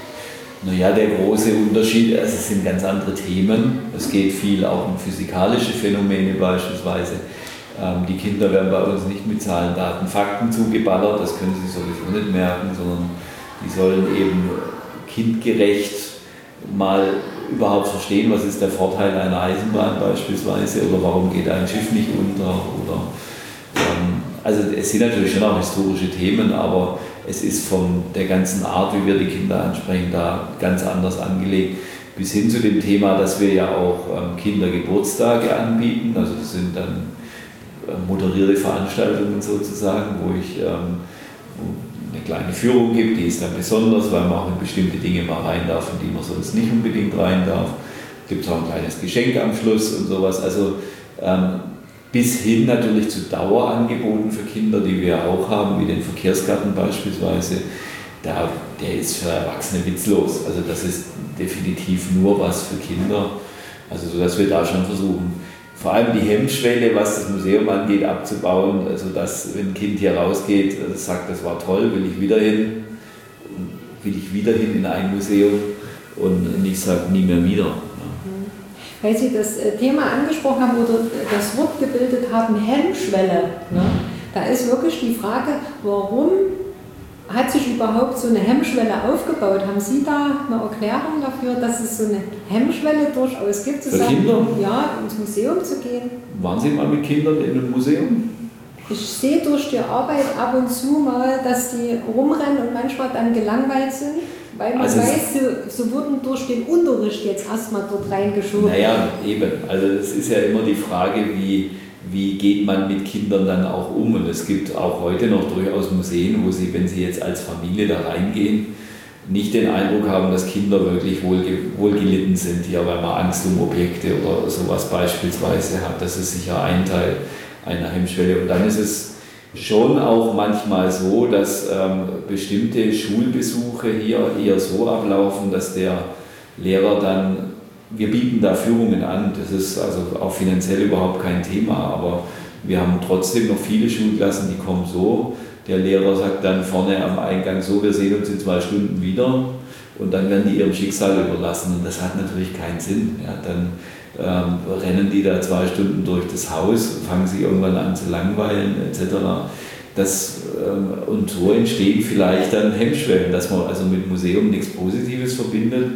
Naja, der große Unterschied, also es sind ganz andere Themen. Es geht viel auch um physikalische Phänomene beispielsweise. Ähm, die Kinder werden bei uns nicht mit Zahlen, Daten, Fakten zugeballert, das können sie sowieso nicht merken, sondern die sollen eben kindgerecht mal überhaupt verstehen, was ist der Vorteil einer Eisenbahn beispielsweise oder warum geht ein Schiff nicht unter. Oder, ähm, also es sind natürlich schon auch historische Themen, aber es ist von der ganzen Art, wie wir die Kinder ansprechen, da ganz anders angelegt. Bis hin zu dem Thema, dass wir ja auch ähm, Kindergeburtstage anbieten. Also das sind dann äh, moderierte Veranstaltungen sozusagen, wo ich ähm, eine kleine Führung gibt, die ist dann besonders, weil man auch in bestimmte Dinge mal rein darf, in die man sonst nicht unbedingt rein darf. Es gibt auch ein kleines Geschenk am Schluss und sowas. Also ähm, bis hin natürlich zu Dauerangeboten für Kinder, die wir auch haben, wie den Verkehrsgarten beispielsweise. Da, der ist für Erwachsene witzlos. Also das ist definitiv nur was für Kinder. Also so, dass wir da schon versuchen, vor allem die Hemmschwelle, was das Museum angeht, abzubauen. Also dass, wenn ein Kind hier rausgeht, sagt, das war toll, will ich wieder hin, will ich wieder hin in ein Museum und nicht sagt, nie mehr wieder. Weil Sie das Thema angesprochen haben oder das Wort gebildet haben, Hemmschwelle. Ne? Da ist wirklich die Frage, warum hat sich überhaupt so eine Hemmschwelle aufgebaut? Haben Sie da eine Erklärung dafür, dass es so eine Hemmschwelle durchaus gibt, zu Für sagen, Kinder? ja, ins Museum zu gehen? Waren Sie mal mit Kindern in einem Museum? Ich sehe durch die Arbeit ab und zu mal, dass die rumrennen und manchmal dann gelangweilt sind, weil man also weiß, so, so wurden durch den Unterricht jetzt erstmal dort reingeschoben. Naja, eben. Also es ist ja immer die Frage, wie, wie geht man mit Kindern dann auch um. Und es gibt auch heute noch durchaus Museen, wo Sie, wenn Sie jetzt als Familie da reingehen, nicht den Eindruck haben, dass Kinder wirklich wohl, wohl gelitten sind, hier, weil man Angst um Objekte oder sowas beispielsweise hat. Das ist sicher ein Teil einer Hemmschwelle. Und dann ist es schon auch manchmal so, dass ähm, bestimmte Schulbesuche hier eher so ablaufen, dass der Lehrer dann, wir bieten da Führungen an, das ist also auch finanziell überhaupt kein Thema, aber wir haben trotzdem noch viele Schulklassen, die kommen so, der Lehrer sagt dann vorne am Eingang so, wir sehen uns in zwei Stunden wieder und dann werden die ihrem Schicksal überlassen und das hat natürlich keinen Sinn. Ja, dann ähm, rennen die da zwei Stunden durch das Haus, fangen sich irgendwann an zu langweilen et cetera. Das, ähm, und so entstehen vielleicht dann Hemmschwellen, dass man also mit Museum nichts Positives verbindet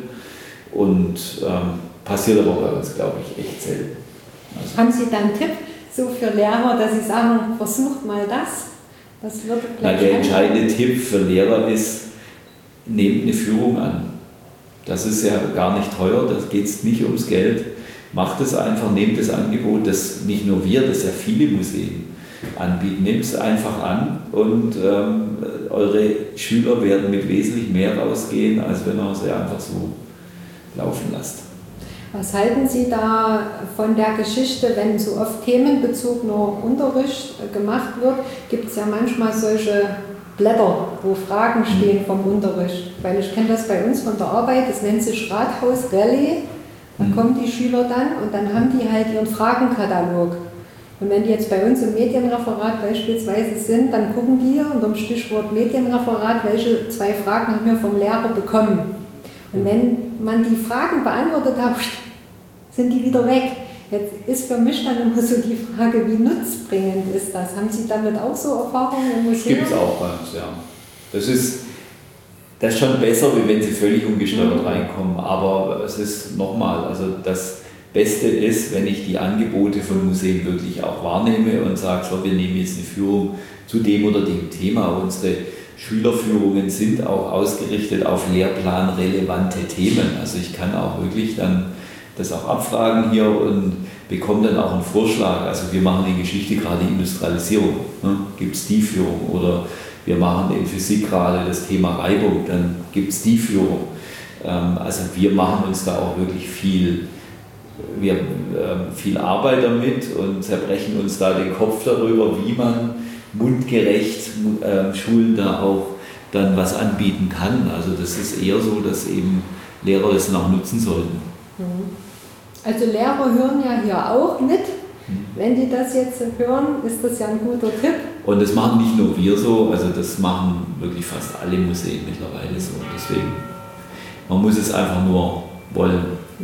und ähm, passiert aber bei uns, glaube ich, echt selten. Also, haben Sie da einen Tipp so für Lehrer, dass Sie sagen, versucht mal das? Das wird Na, der entscheidende Tipp für Lehrer ist, nehmt eine Führung an. Das ist ja gar nicht teuer, da geht es nicht ums Geld. Macht es einfach, nehmt das Angebot, das nicht nur wir, das ja viele Museen anbieten. Nehmt es einfach an und ähm, eure Schüler werden mit wesentlich mehr rausgehen, als wenn ihr sie einfach so laufen lasst. Was halten Sie da von der Geschichte, wenn so oft themenbezogener Unterricht gemacht wird, gibt es ja manchmal solche Blätter, wo Fragen stehen vom Unterricht. Weil ich kenne das bei uns von der Arbeit, das nennt sich Rathaus Rallye. Da mhm. kommen die Schüler dann und dann haben die halt ihren Fragenkatalog. Und wenn die jetzt bei uns im Medienreferat beispielsweise sind, dann gucken die unter dem Stichwort Medienreferat, welche zwei Fragen haben wir vom Lehrer bekommen. Und wenn man die Fragen beantwortet hat, sind die wieder weg. Jetzt ist für mich dann immer so die Frage, wie nutzbringend ist das? Haben Sie damit auch so Erfahrungen im Museum? Gibt es auch bei uns, ja. Das ist, das ist schon besser, wie wenn Sie völlig ungesteuert mhm. reinkommen. Aber es ist nochmal, also das Beste ist, wenn ich die Angebote von Museen wirklich auch wahrnehme und sage, so, wir nehmen jetzt eine Führung zu dem oder dem Thema. Unsere Schülerführungen sind auch ausgerichtet auf lehrplanrelevante Themen. Also ich kann auch wirklich dann das auch abfragen hier und bekomme dann auch einen Vorschlag. Also wir machen in Geschichte gerade Industrialisierung, ne? Gibt es die Führung? Oder wir machen in Physik gerade das Thema Reibung, dann gibt es die Führung. Ähm, also wir machen uns da auch wirklich viel, wir, äh, viel Arbeit damit und zerbrechen uns da den Kopf darüber, wie man mundgerecht äh, Schulen da auch dann was anbieten kann. Also das ist eher so, dass eben Lehrer das noch nutzen sollten. Also Lehrer hören ja hier auch mit. Wenn die das jetzt hören, ist das ja ein guter Tipp. Und das machen nicht nur wir so, also das machen wirklich fast alle Museen mittlerweile so. Deswegen, man muss es einfach nur wollen.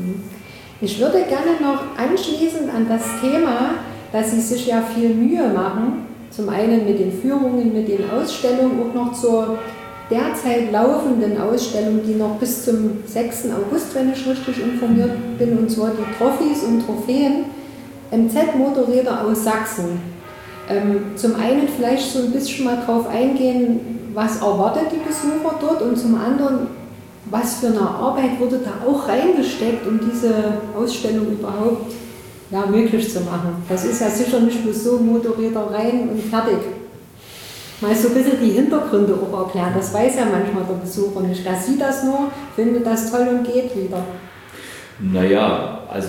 Ich würde gerne noch anschließend an das Thema, dass Sie sich ja viel Mühe machen, zum einen mit den Führungen, mit den Ausstellungen, auch noch zur derzeit laufenden Ausstellung, die noch bis zum sechsten August, wenn ich richtig informiert bin, und zwar die Trophys und Trophäen M Z-Motorräder aus Sachsen. Ähm, zum einen vielleicht so ein bisschen mal drauf eingehen, was erwartet die Besucher dort und zum anderen, was für eine Arbeit wurde da auch reingesteckt, um diese Ausstellung überhaupt ja, möglich zu machen. Das ist ja sicher nicht bloß so Motorräder rein und fertig. Mal so ein bisschen die Hintergründe auch erklären, das weiß ja manchmal der Besucher nicht. Der sieht das nur, findet das toll und geht wieder. Naja, also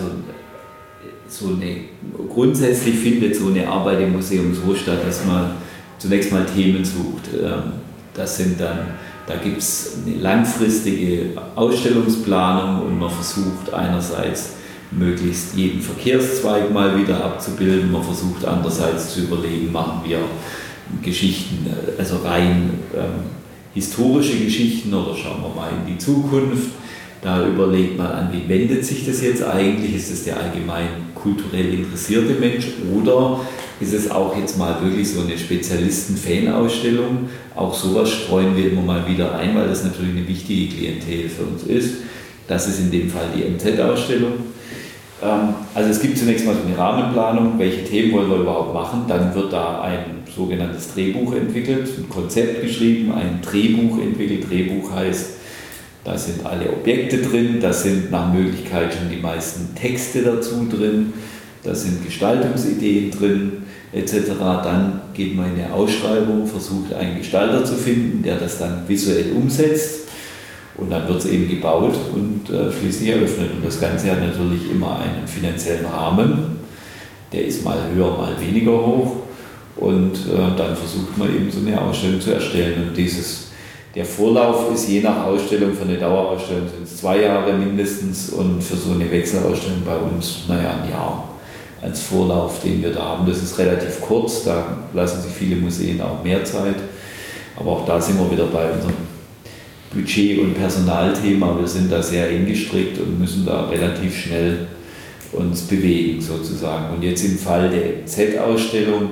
so eine, grundsätzlich findet so eine Arbeit im Museum so statt, dass man zunächst mal Themen sucht. Das sind dann, da gibt es eine langfristige Ausstellungsplanung und man versucht einerseits möglichst jeden Verkehrszweig mal wieder abzubilden, man versucht andererseits zu überlegen, machen wir Geschichten, also rein ähm, historische Geschichten oder schauen wir mal in die Zukunft. Da überlegt man an, wie wendet sich das jetzt eigentlich? Ist es der allgemein kulturell interessierte Mensch oder ist es auch jetzt mal wirklich so eine Spezialisten-Fan-Ausstellung? Auch sowas streuen wir immer mal wieder ein, weil das natürlich eine wichtige Klientel für uns ist. Das ist in dem Fall die M Z-Ausstellung. Also es gibt zunächst mal so eine Rahmenplanung, welche Themen wollen wir überhaupt machen. Dann wird da ein sogenanntes Drehbuch entwickelt, ein Konzept geschrieben, ein Drehbuch entwickelt. Drehbuch heißt, da sind alle Objekte drin, da sind nach Möglichkeit schon die meisten Texte dazu drin. da sind Gestaltungsideen drin et cetera. Dann geht man in eine Ausschreibung, versucht einen Gestalter zu finden, der das dann visuell umsetzt und dann wird es eben gebaut und äh, schließlich eröffnet. Und das Ganze hat natürlich immer einen finanziellen Rahmen, der ist mal höher, mal weniger hoch und äh, dann versucht man eben so eine Ausstellung zu erstellen. Und dieses, der Vorlauf ist je nach Ausstellung, für eine Dauerausstellung sind es zwei Jahre mindestens und für so eine Wechselausstellung bei uns, naja, ein Jahr als Vorlauf, den wir da haben. Das ist relativ kurz, da lassen sich viele Museen auch mehr Zeit, aber auch da sind wir wieder bei unserem Budget- und Personalthema. Wir sind da sehr eng gestrickt und müssen da relativ schnell uns bewegen sozusagen. Und jetzt im Fall der M Z-Ausstellung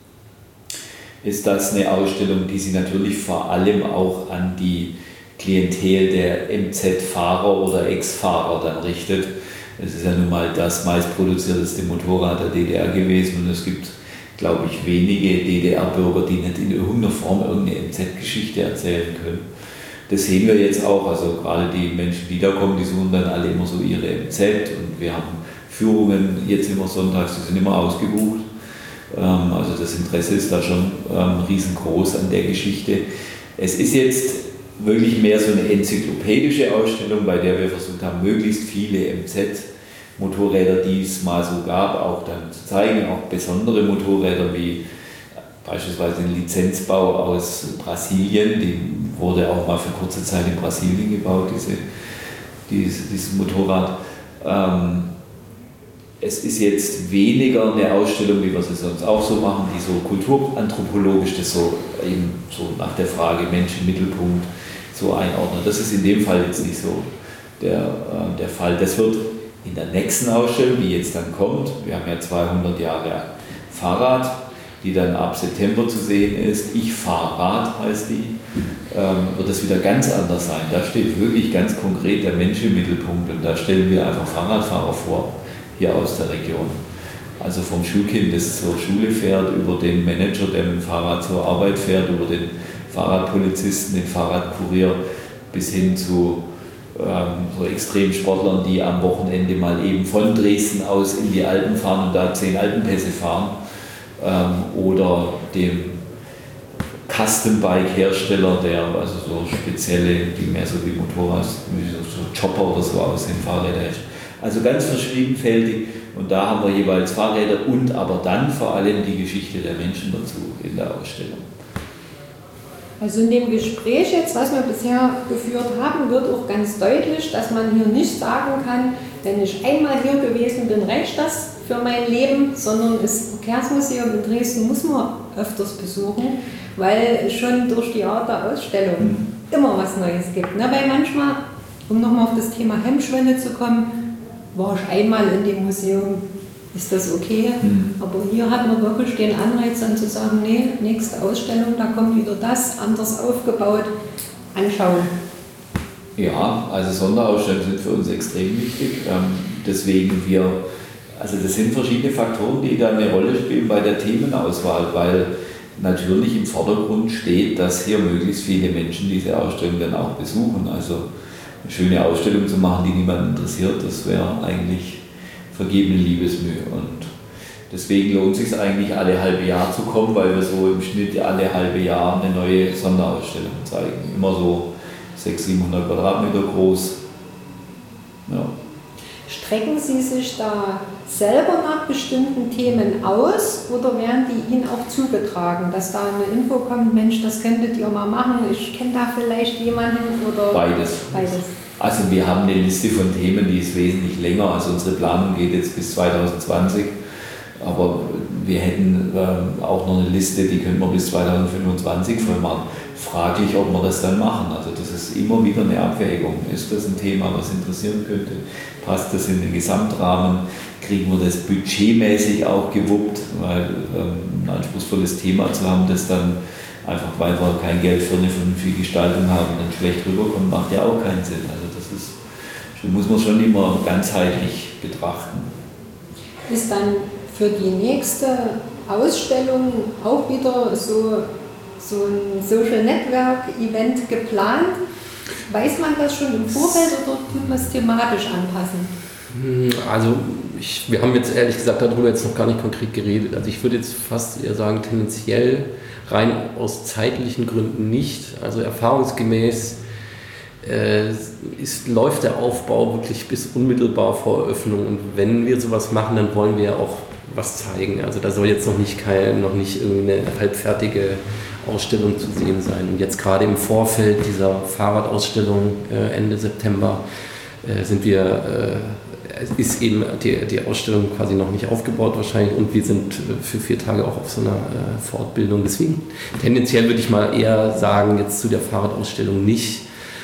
ist das eine Ausstellung, die sich natürlich vor allem auch an die Klientel der M Z-Fahrer oder Ex-Fahrer dann richtet. Es ist ja nun mal das meistproduzierteste Motorrad der D D R gewesen und es gibt, glaube ich, wenige D D R-Bürger, die nicht in irgendeiner Form irgendeine M Z-Geschichte erzählen können. Das sehen wir jetzt auch, also gerade die Menschen, die da kommen, die suchen dann alle immer so ihre M Z und wir haben Führungen jetzt immer sonntags, die sind immer ausgebucht. Also das Interesse ist da schon riesengroß an der Geschichte. Es ist jetzt wirklich mehr so eine enzyklopädische Ausstellung, bei der wir versucht haben, möglichst viele M Z-Motorräder, die es mal so gab, auch dann zu zeigen, auch besondere Motorräder wie beispielsweise ein Lizenzbau aus Brasilien, die wurde auch mal für kurze Zeit in Brasilien gebaut, diese, diese, dieses Motorrad. Ähm, es ist jetzt weniger eine Ausstellung, wie wir sie sonst auch so machen, die so kulturanthropologisch das so eben so nach der Frage Mensch im Mittelpunkt so einordnet. Das ist in dem Fall jetzt nicht so der, äh, der Fall. Das wird in der nächsten Ausstellung, die jetzt dann kommt, wir haben ja zweihundert Jahre Fahrrad, die dann ab September zu sehen ist, Ich fahr Rad heißt die, ähm, wird das wieder ganz anders sein. Da steht wirklich ganz konkret der Mensch im Mittelpunkt und da stellen wir einfach Fahrradfahrer vor, hier aus der Region. Also vom Schulkind, das zur Schule fährt, über den Manager, der mit dem Fahrrad zur Arbeit fährt, über den Fahrradpolizisten, den Fahrradkurier, bis hin zu ähm, so Extremsportlern, die am Wochenende mal eben von Dresden aus in die Alpen fahren und da zehn Alpenpässe fahren. Ähm, oder dem Custom-Bike-Hersteller, der also so spezielle, die mehr so wie Motorrad, wie so, so Chopper oder so aussehen, Fahrräder herstellen. Also ganz verschiedenfältig und da haben wir jeweils Fahrräder und aber dann vor allem die Geschichte der Menschen dazu in der Ausstellung. Also in dem Gespräch jetzt, was wir bisher geführt haben, wird auch ganz deutlich, dass man hier nicht sagen kann, wenn ich einmal hier gewesen bin, reicht das für mein Leben, sondern das Verkehrsmuseum in Dresden muss man öfters besuchen, weil schon durch die Art der Ausstellung mhm. immer was Neues gibt. Ne? Weil manchmal, um nochmal auf das Thema Hemmschwelle zu kommen, war ich einmal in dem Museum, ist das okay? Mhm. Aber hier hat man wirklich den Anreiz dann zu sagen, nee, nächste Ausstellung, da kommt wieder das, anders aufgebaut, anschauen. Ja, also Sonderausstellungen sind für uns extrem wichtig. Deswegen wir, also das sind verschiedene Faktoren, die da eine Rolle spielen bei der Themenauswahl, weil natürlich im Vordergrund steht, dass hier möglichst viele Menschen diese Ausstellung dann auch besuchen. Also eine schöne Ausstellung zu machen, die niemanden interessiert, das wäre eigentlich vergebene Liebesmühe. Und deswegen lohnt es sich eigentlich alle halbe Jahr zu kommen, weil wir so im Schnitt alle halbe Jahr eine neue Sonderausstellung zeigen. Immer so sechshundert, siebenhundert Quadratmeter groß. Ja. Strecken Sie sich da selber nach bestimmten Themen aus oder werden die Ihnen auch zugetragen, dass da eine Info kommt, Mensch, das könntet ihr mal machen, ich kenne da vielleicht jemanden oder beides. beides? Also wir haben eine Liste von Themen, die ist wesentlich länger, also unsere Planung geht jetzt bis zwanzig zwanzig, aber wir hätten ähm, auch noch eine Liste, die können wir bis zwanzig fünfundzwanzig voll machen. Fraglich, ob wir das dann machen. Also das ist immer wieder eine Abwägung. Ist das ein Thema, was interessieren könnte? Passt das in den Gesamtrahmen? Kriegen wir das budgetmäßig auch gewuppt? Weil ähm, ein anspruchsvolles Thema zu haben, das dann einfach, weil wir kein Geld für eine vernünftige Gestaltung haben, dann schlecht rüberkommt, macht ja auch keinen Sinn. Also das ist, muss man schon immer ganzheitlich betrachten. Ist dann für die nächste Ausstellung auch wieder so so ein Social Network Event geplant? Weiß man das schon im Vorfeld oder tut man es thematisch anpassen? Also ich, wir haben jetzt ehrlich gesagt darüber jetzt noch gar nicht konkret geredet. Also ich würde jetzt fast eher sagen, tendenziell rein aus zeitlichen Gründen nicht. Also erfahrungsgemäß äh, ist, läuft der Aufbau wirklich bis unmittelbar vor Eröffnung. Und wenn wir sowas machen, dann wollen wir auch was zeigen. Also da soll jetzt noch nicht, kein, noch nicht irgendwie eine halbfertige Ausstellung zu sehen sein. Und jetzt gerade im Vorfeld dieser Fahrradausstellung äh, Ende September äh, sind wir... Äh, ist eben die, die Ausstellung quasi noch nicht aufgebaut wahrscheinlich und wir sind für vier Tage auch auf so einer äh, Fortbildung. Deswegen tendenziell würde ich mal eher sagen, jetzt zu der Fahrradausstellung nicht.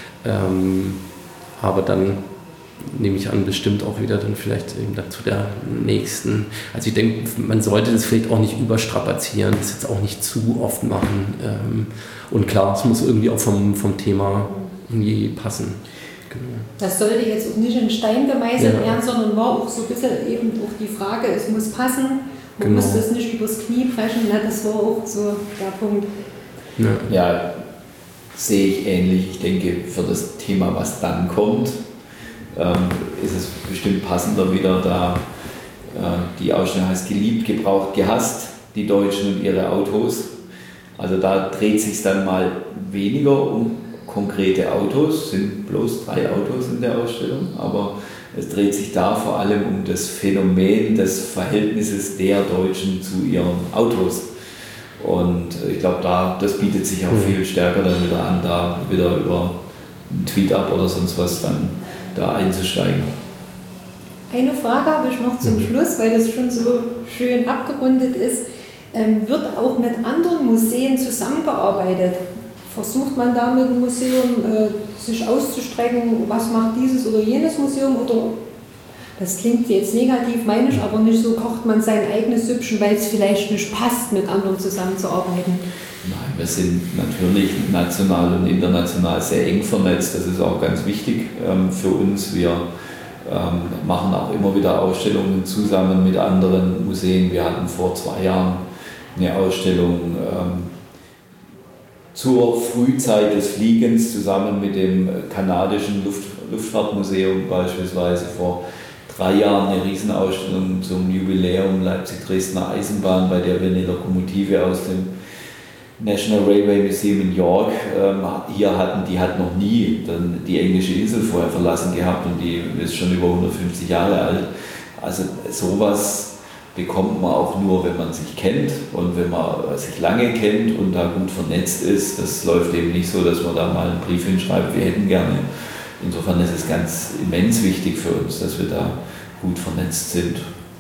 Ähm, aber dann nehme ich an, bestimmt auch wieder dann vielleicht eben zu der nächsten. Also ich denke, man sollte das vielleicht auch nicht überstrapazieren, das jetzt auch nicht zu oft machen. Ähm, und klar, es muss irgendwie auch vom, vom Thema irgendwie passen. Das sollte jetzt auch nicht in Stein gemeißelt ja. werden, sondern war auch so ein bisschen eben auch die Frage, es muss passen, man genau. muss das nicht übers Knie brechen, ne? Das war auch so der Punkt. Ja. ja, sehe ich ähnlich. Ich denke, für das Thema, was dann kommt, ähm, ist es bestimmt passender wieder, da äh, die Ausstellung heißt Geliebt, gebraucht, gehasst, die Deutschen und ihre Autos. Also da dreht sich dann mal weniger um konkrete Autos, sind bloß drei Autos in der Ausstellung, aber es dreht sich da vor allem um das Phänomen des Verhältnisses der Deutschen zu ihren Autos. Und ich glaube, da, das bietet sich auch viel stärker dann wieder an, da wieder über einen Tweet-Up oder sonst was dann da einzusteigen. Eine Frage habe ich noch zum Schluss, weil das schon so schön abgerundet ist. Ähm, wird auch mit anderen Museen zusammengearbeitet? Versucht man da mit dem Museum äh, sich auszustrecken, was macht dieses oder jenes Museum? Oder, das klingt jetzt negativ, meine ich, aber nicht so, kocht man sein eigenes Süppchen, weil es vielleicht nicht passt, mit anderen zusammenzuarbeiten? Nein, wir sind natürlich national und international sehr eng vernetzt. Das ist auch ganz wichtig ähm, für uns. Wir ähm, machen auch immer wieder Ausstellungen zusammen mit anderen Museen. Wir hatten vor zwei Jahren eine Ausstellung ähm, zur Frühzeit des Fliegens zusammen mit dem kanadischen Luft, Luftfahrtmuseum beispielsweise, vor drei Jahren eine Riesenausstellung zum Jubiläum Leipzig-Dresdner Eisenbahn, bei der wir eine Lokomotive aus dem National Railway Museum in York ähm, hier hatten. Die hat noch nie dann die englische Insel vorher verlassen gehabt und die ist schon über hundertfünfzig Jahre alt. Also sowas bekommt man auch nur, wenn man sich kennt und wenn man sich lange kennt und da gut vernetzt ist. Das läuft eben nicht so, dass man da mal einen Brief hinschreibt, wir hätten gerne. Insofern ist es ganz immens wichtig für uns, dass wir da gut vernetzt sind.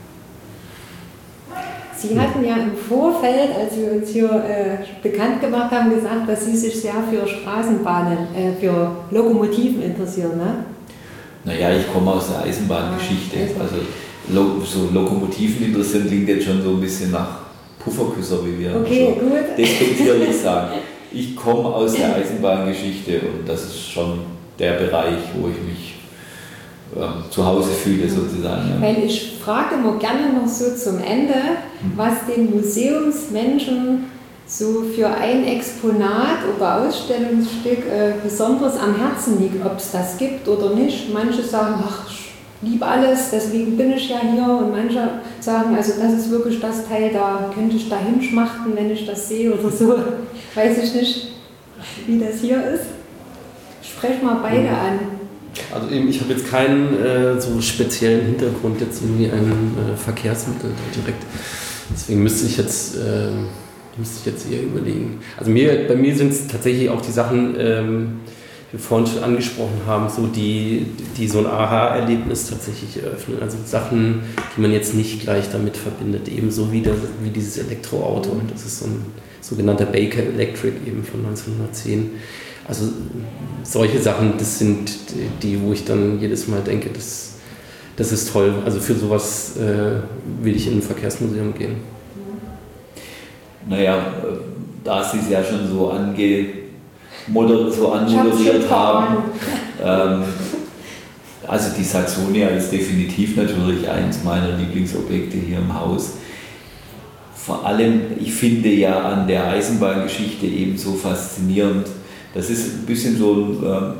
Sie hatten ja im Vorfeld, als wir uns hier äh, bekannt gemacht haben, gesagt, dass Sie sich sehr für Straßenbahnen, äh, für Lokomotiven interessieren, ne? Naja, ich komme aus der Eisenbahngeschichte. Also so Lokomotiven interessieren klingt jetzt schon so ein bisschen nach Pufferküsser, wie wir okay, so gut. despektierlich sagen. Ich komme aus der Eisenbahngeschichte und das ist schon der Bereich, wo ich mich äh, zu Hause fühle sozusagen. Ja. Weil ich frage immer gerne noch so zum Ende, was den Museumsmenschen so für ein Exponat oder Ausstellungsstück äh, besonders am Herzen liegt, ob es das gibt oder nicht. Manche sagen, ach, ich liebe alles, deswegen bin ich ja hier, und manche sagen, also das ist wirklich das Teil, da könnte ich da hinschmachten, wenn ich das sehe oder so. Weiß ich nicht, wie das hier ist. Sprech mal beide an. Also eben, ich habe jetzt keinen äh, so speziellen Hintergrund, jetzt irgendwie ein äh, Verkehrsmittel da direkt. Deswegen müsste ich jetzt, äh, müsste ich jetzt eher überlegen. Also mir, bei mir sind es tatsächlich auch die Sachen, ähm, die wir vorhin schon angesprochen haben, so die, die so ein Aha-Erlebnis tatsächlich eröffnen. Also Sachen, die man jetzt nicht gleich damit verbindet. Ebenso wie, das, wie dieses Elektroauto. Das ist so ein sogenannter Baker Electric eben von neunzehnhundertzehn. Also solche Sachen, das sind die, wo ich dann jedes Mal denke, das, das ist toll. Also für sowas äh, will ich in ein Verkehrsmuseum gehen. Naja, da Sie es ja schon so, ange, moder, so anmoderiert haben, ähm, also die Saxonia ist definitiv natürlich eins meiner Lieblingsobjekte hier im Haus. Vor allem, ich finde ja an der Eisenbahngeschichte eben so faszinierend. Das ist ein bisschen so ein, ähm,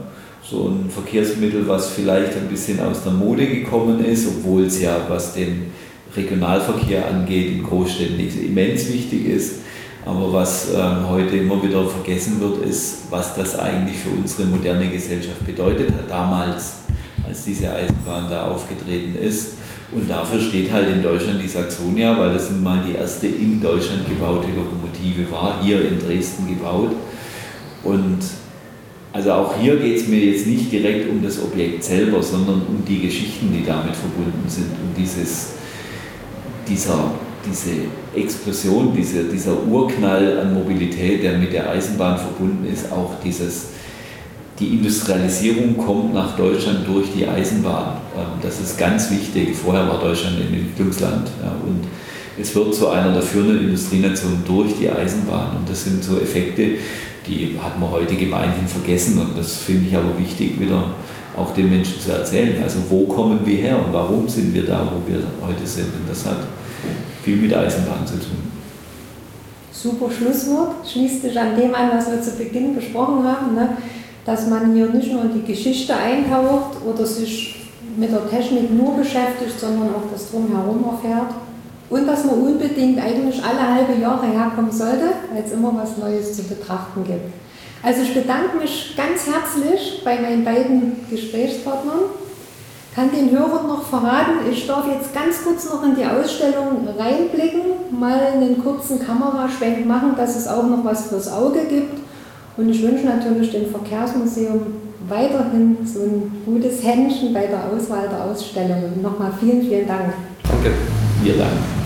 so ein Verkehrsmittel, was vielleicht ein bisschen aus der Mode gekommen ist, obwohl es ja, was den Regionalverkehr angeht, in Großstädten immens wichtig ist. Aber was ähm, heute immer wieder vergessen wird, ist, was das eigentlich für unsere moderne Gesellschaft bedeutet hat damals, als diese Eisenbahn da aufgetreten ist. Und dafür steht halt in Deutschland die Saxonia, weil das nun mal die erste in Deutschland gebaute Lokomotive war, hier in Dresden gebaut. Und also auch hier geht es mir jetzt nicht direkt um das Objekt selber, sondern um die Geschichten, die damit verbunden sind, um dieses, dieser, diese Explosion, diese, dieser Urknall an Mobilität, der mit der Eisenbahn verbunden ist, auch dieses, die Industrialisierung kommt nach Deutschland durch die Eisenbahn. Das ist ganz wichtig. Vorher war Deutschland ein Entwicklungsland und es wird zu einer der führenden Industrienationen durch die Eisenbahn. Und das sind so Effekte, die hat man heute gemeinhin vergessen. Und das finde ich aber wichtig, wieder auch den Menschen zu erzählen. Also wo kommen wir her und warum sind wir da, wo wir heute sind? Und das hat viel mit Eisenbahn zu tun. Super Schlusswort. Schließt sich an dem an, was wir zu Beginn besprochen haben, ne? Dass man hier nicht nur in die Geschichte eintaucht oder sich mit der Technik nur beschäftigt, sondern auch das Drumherum erfährt. Und dass man unbedingt eigentlich alle halbe Jahre herkommen sollte, weil es immer was Neues zu betrachten gibt. Also ich bedanke mich ganz herzlich bei meinen beiden Gesprächspartnern. Kann den Hörern noch verraten, ich darf jetzt ganz kurz noch in die Ausstellung reinblicken, mal einen kurzen Kameraschwenk machen, dass es auch noch was fürs Auge gibt. Und ich wünsche natürlich dem Verkehrsmuseum weiterhin so ein gutes Händchen bei der Auswahl der Ausstellungen. Nochmal vielen, vielen Dank. Danke. Vielen Dank.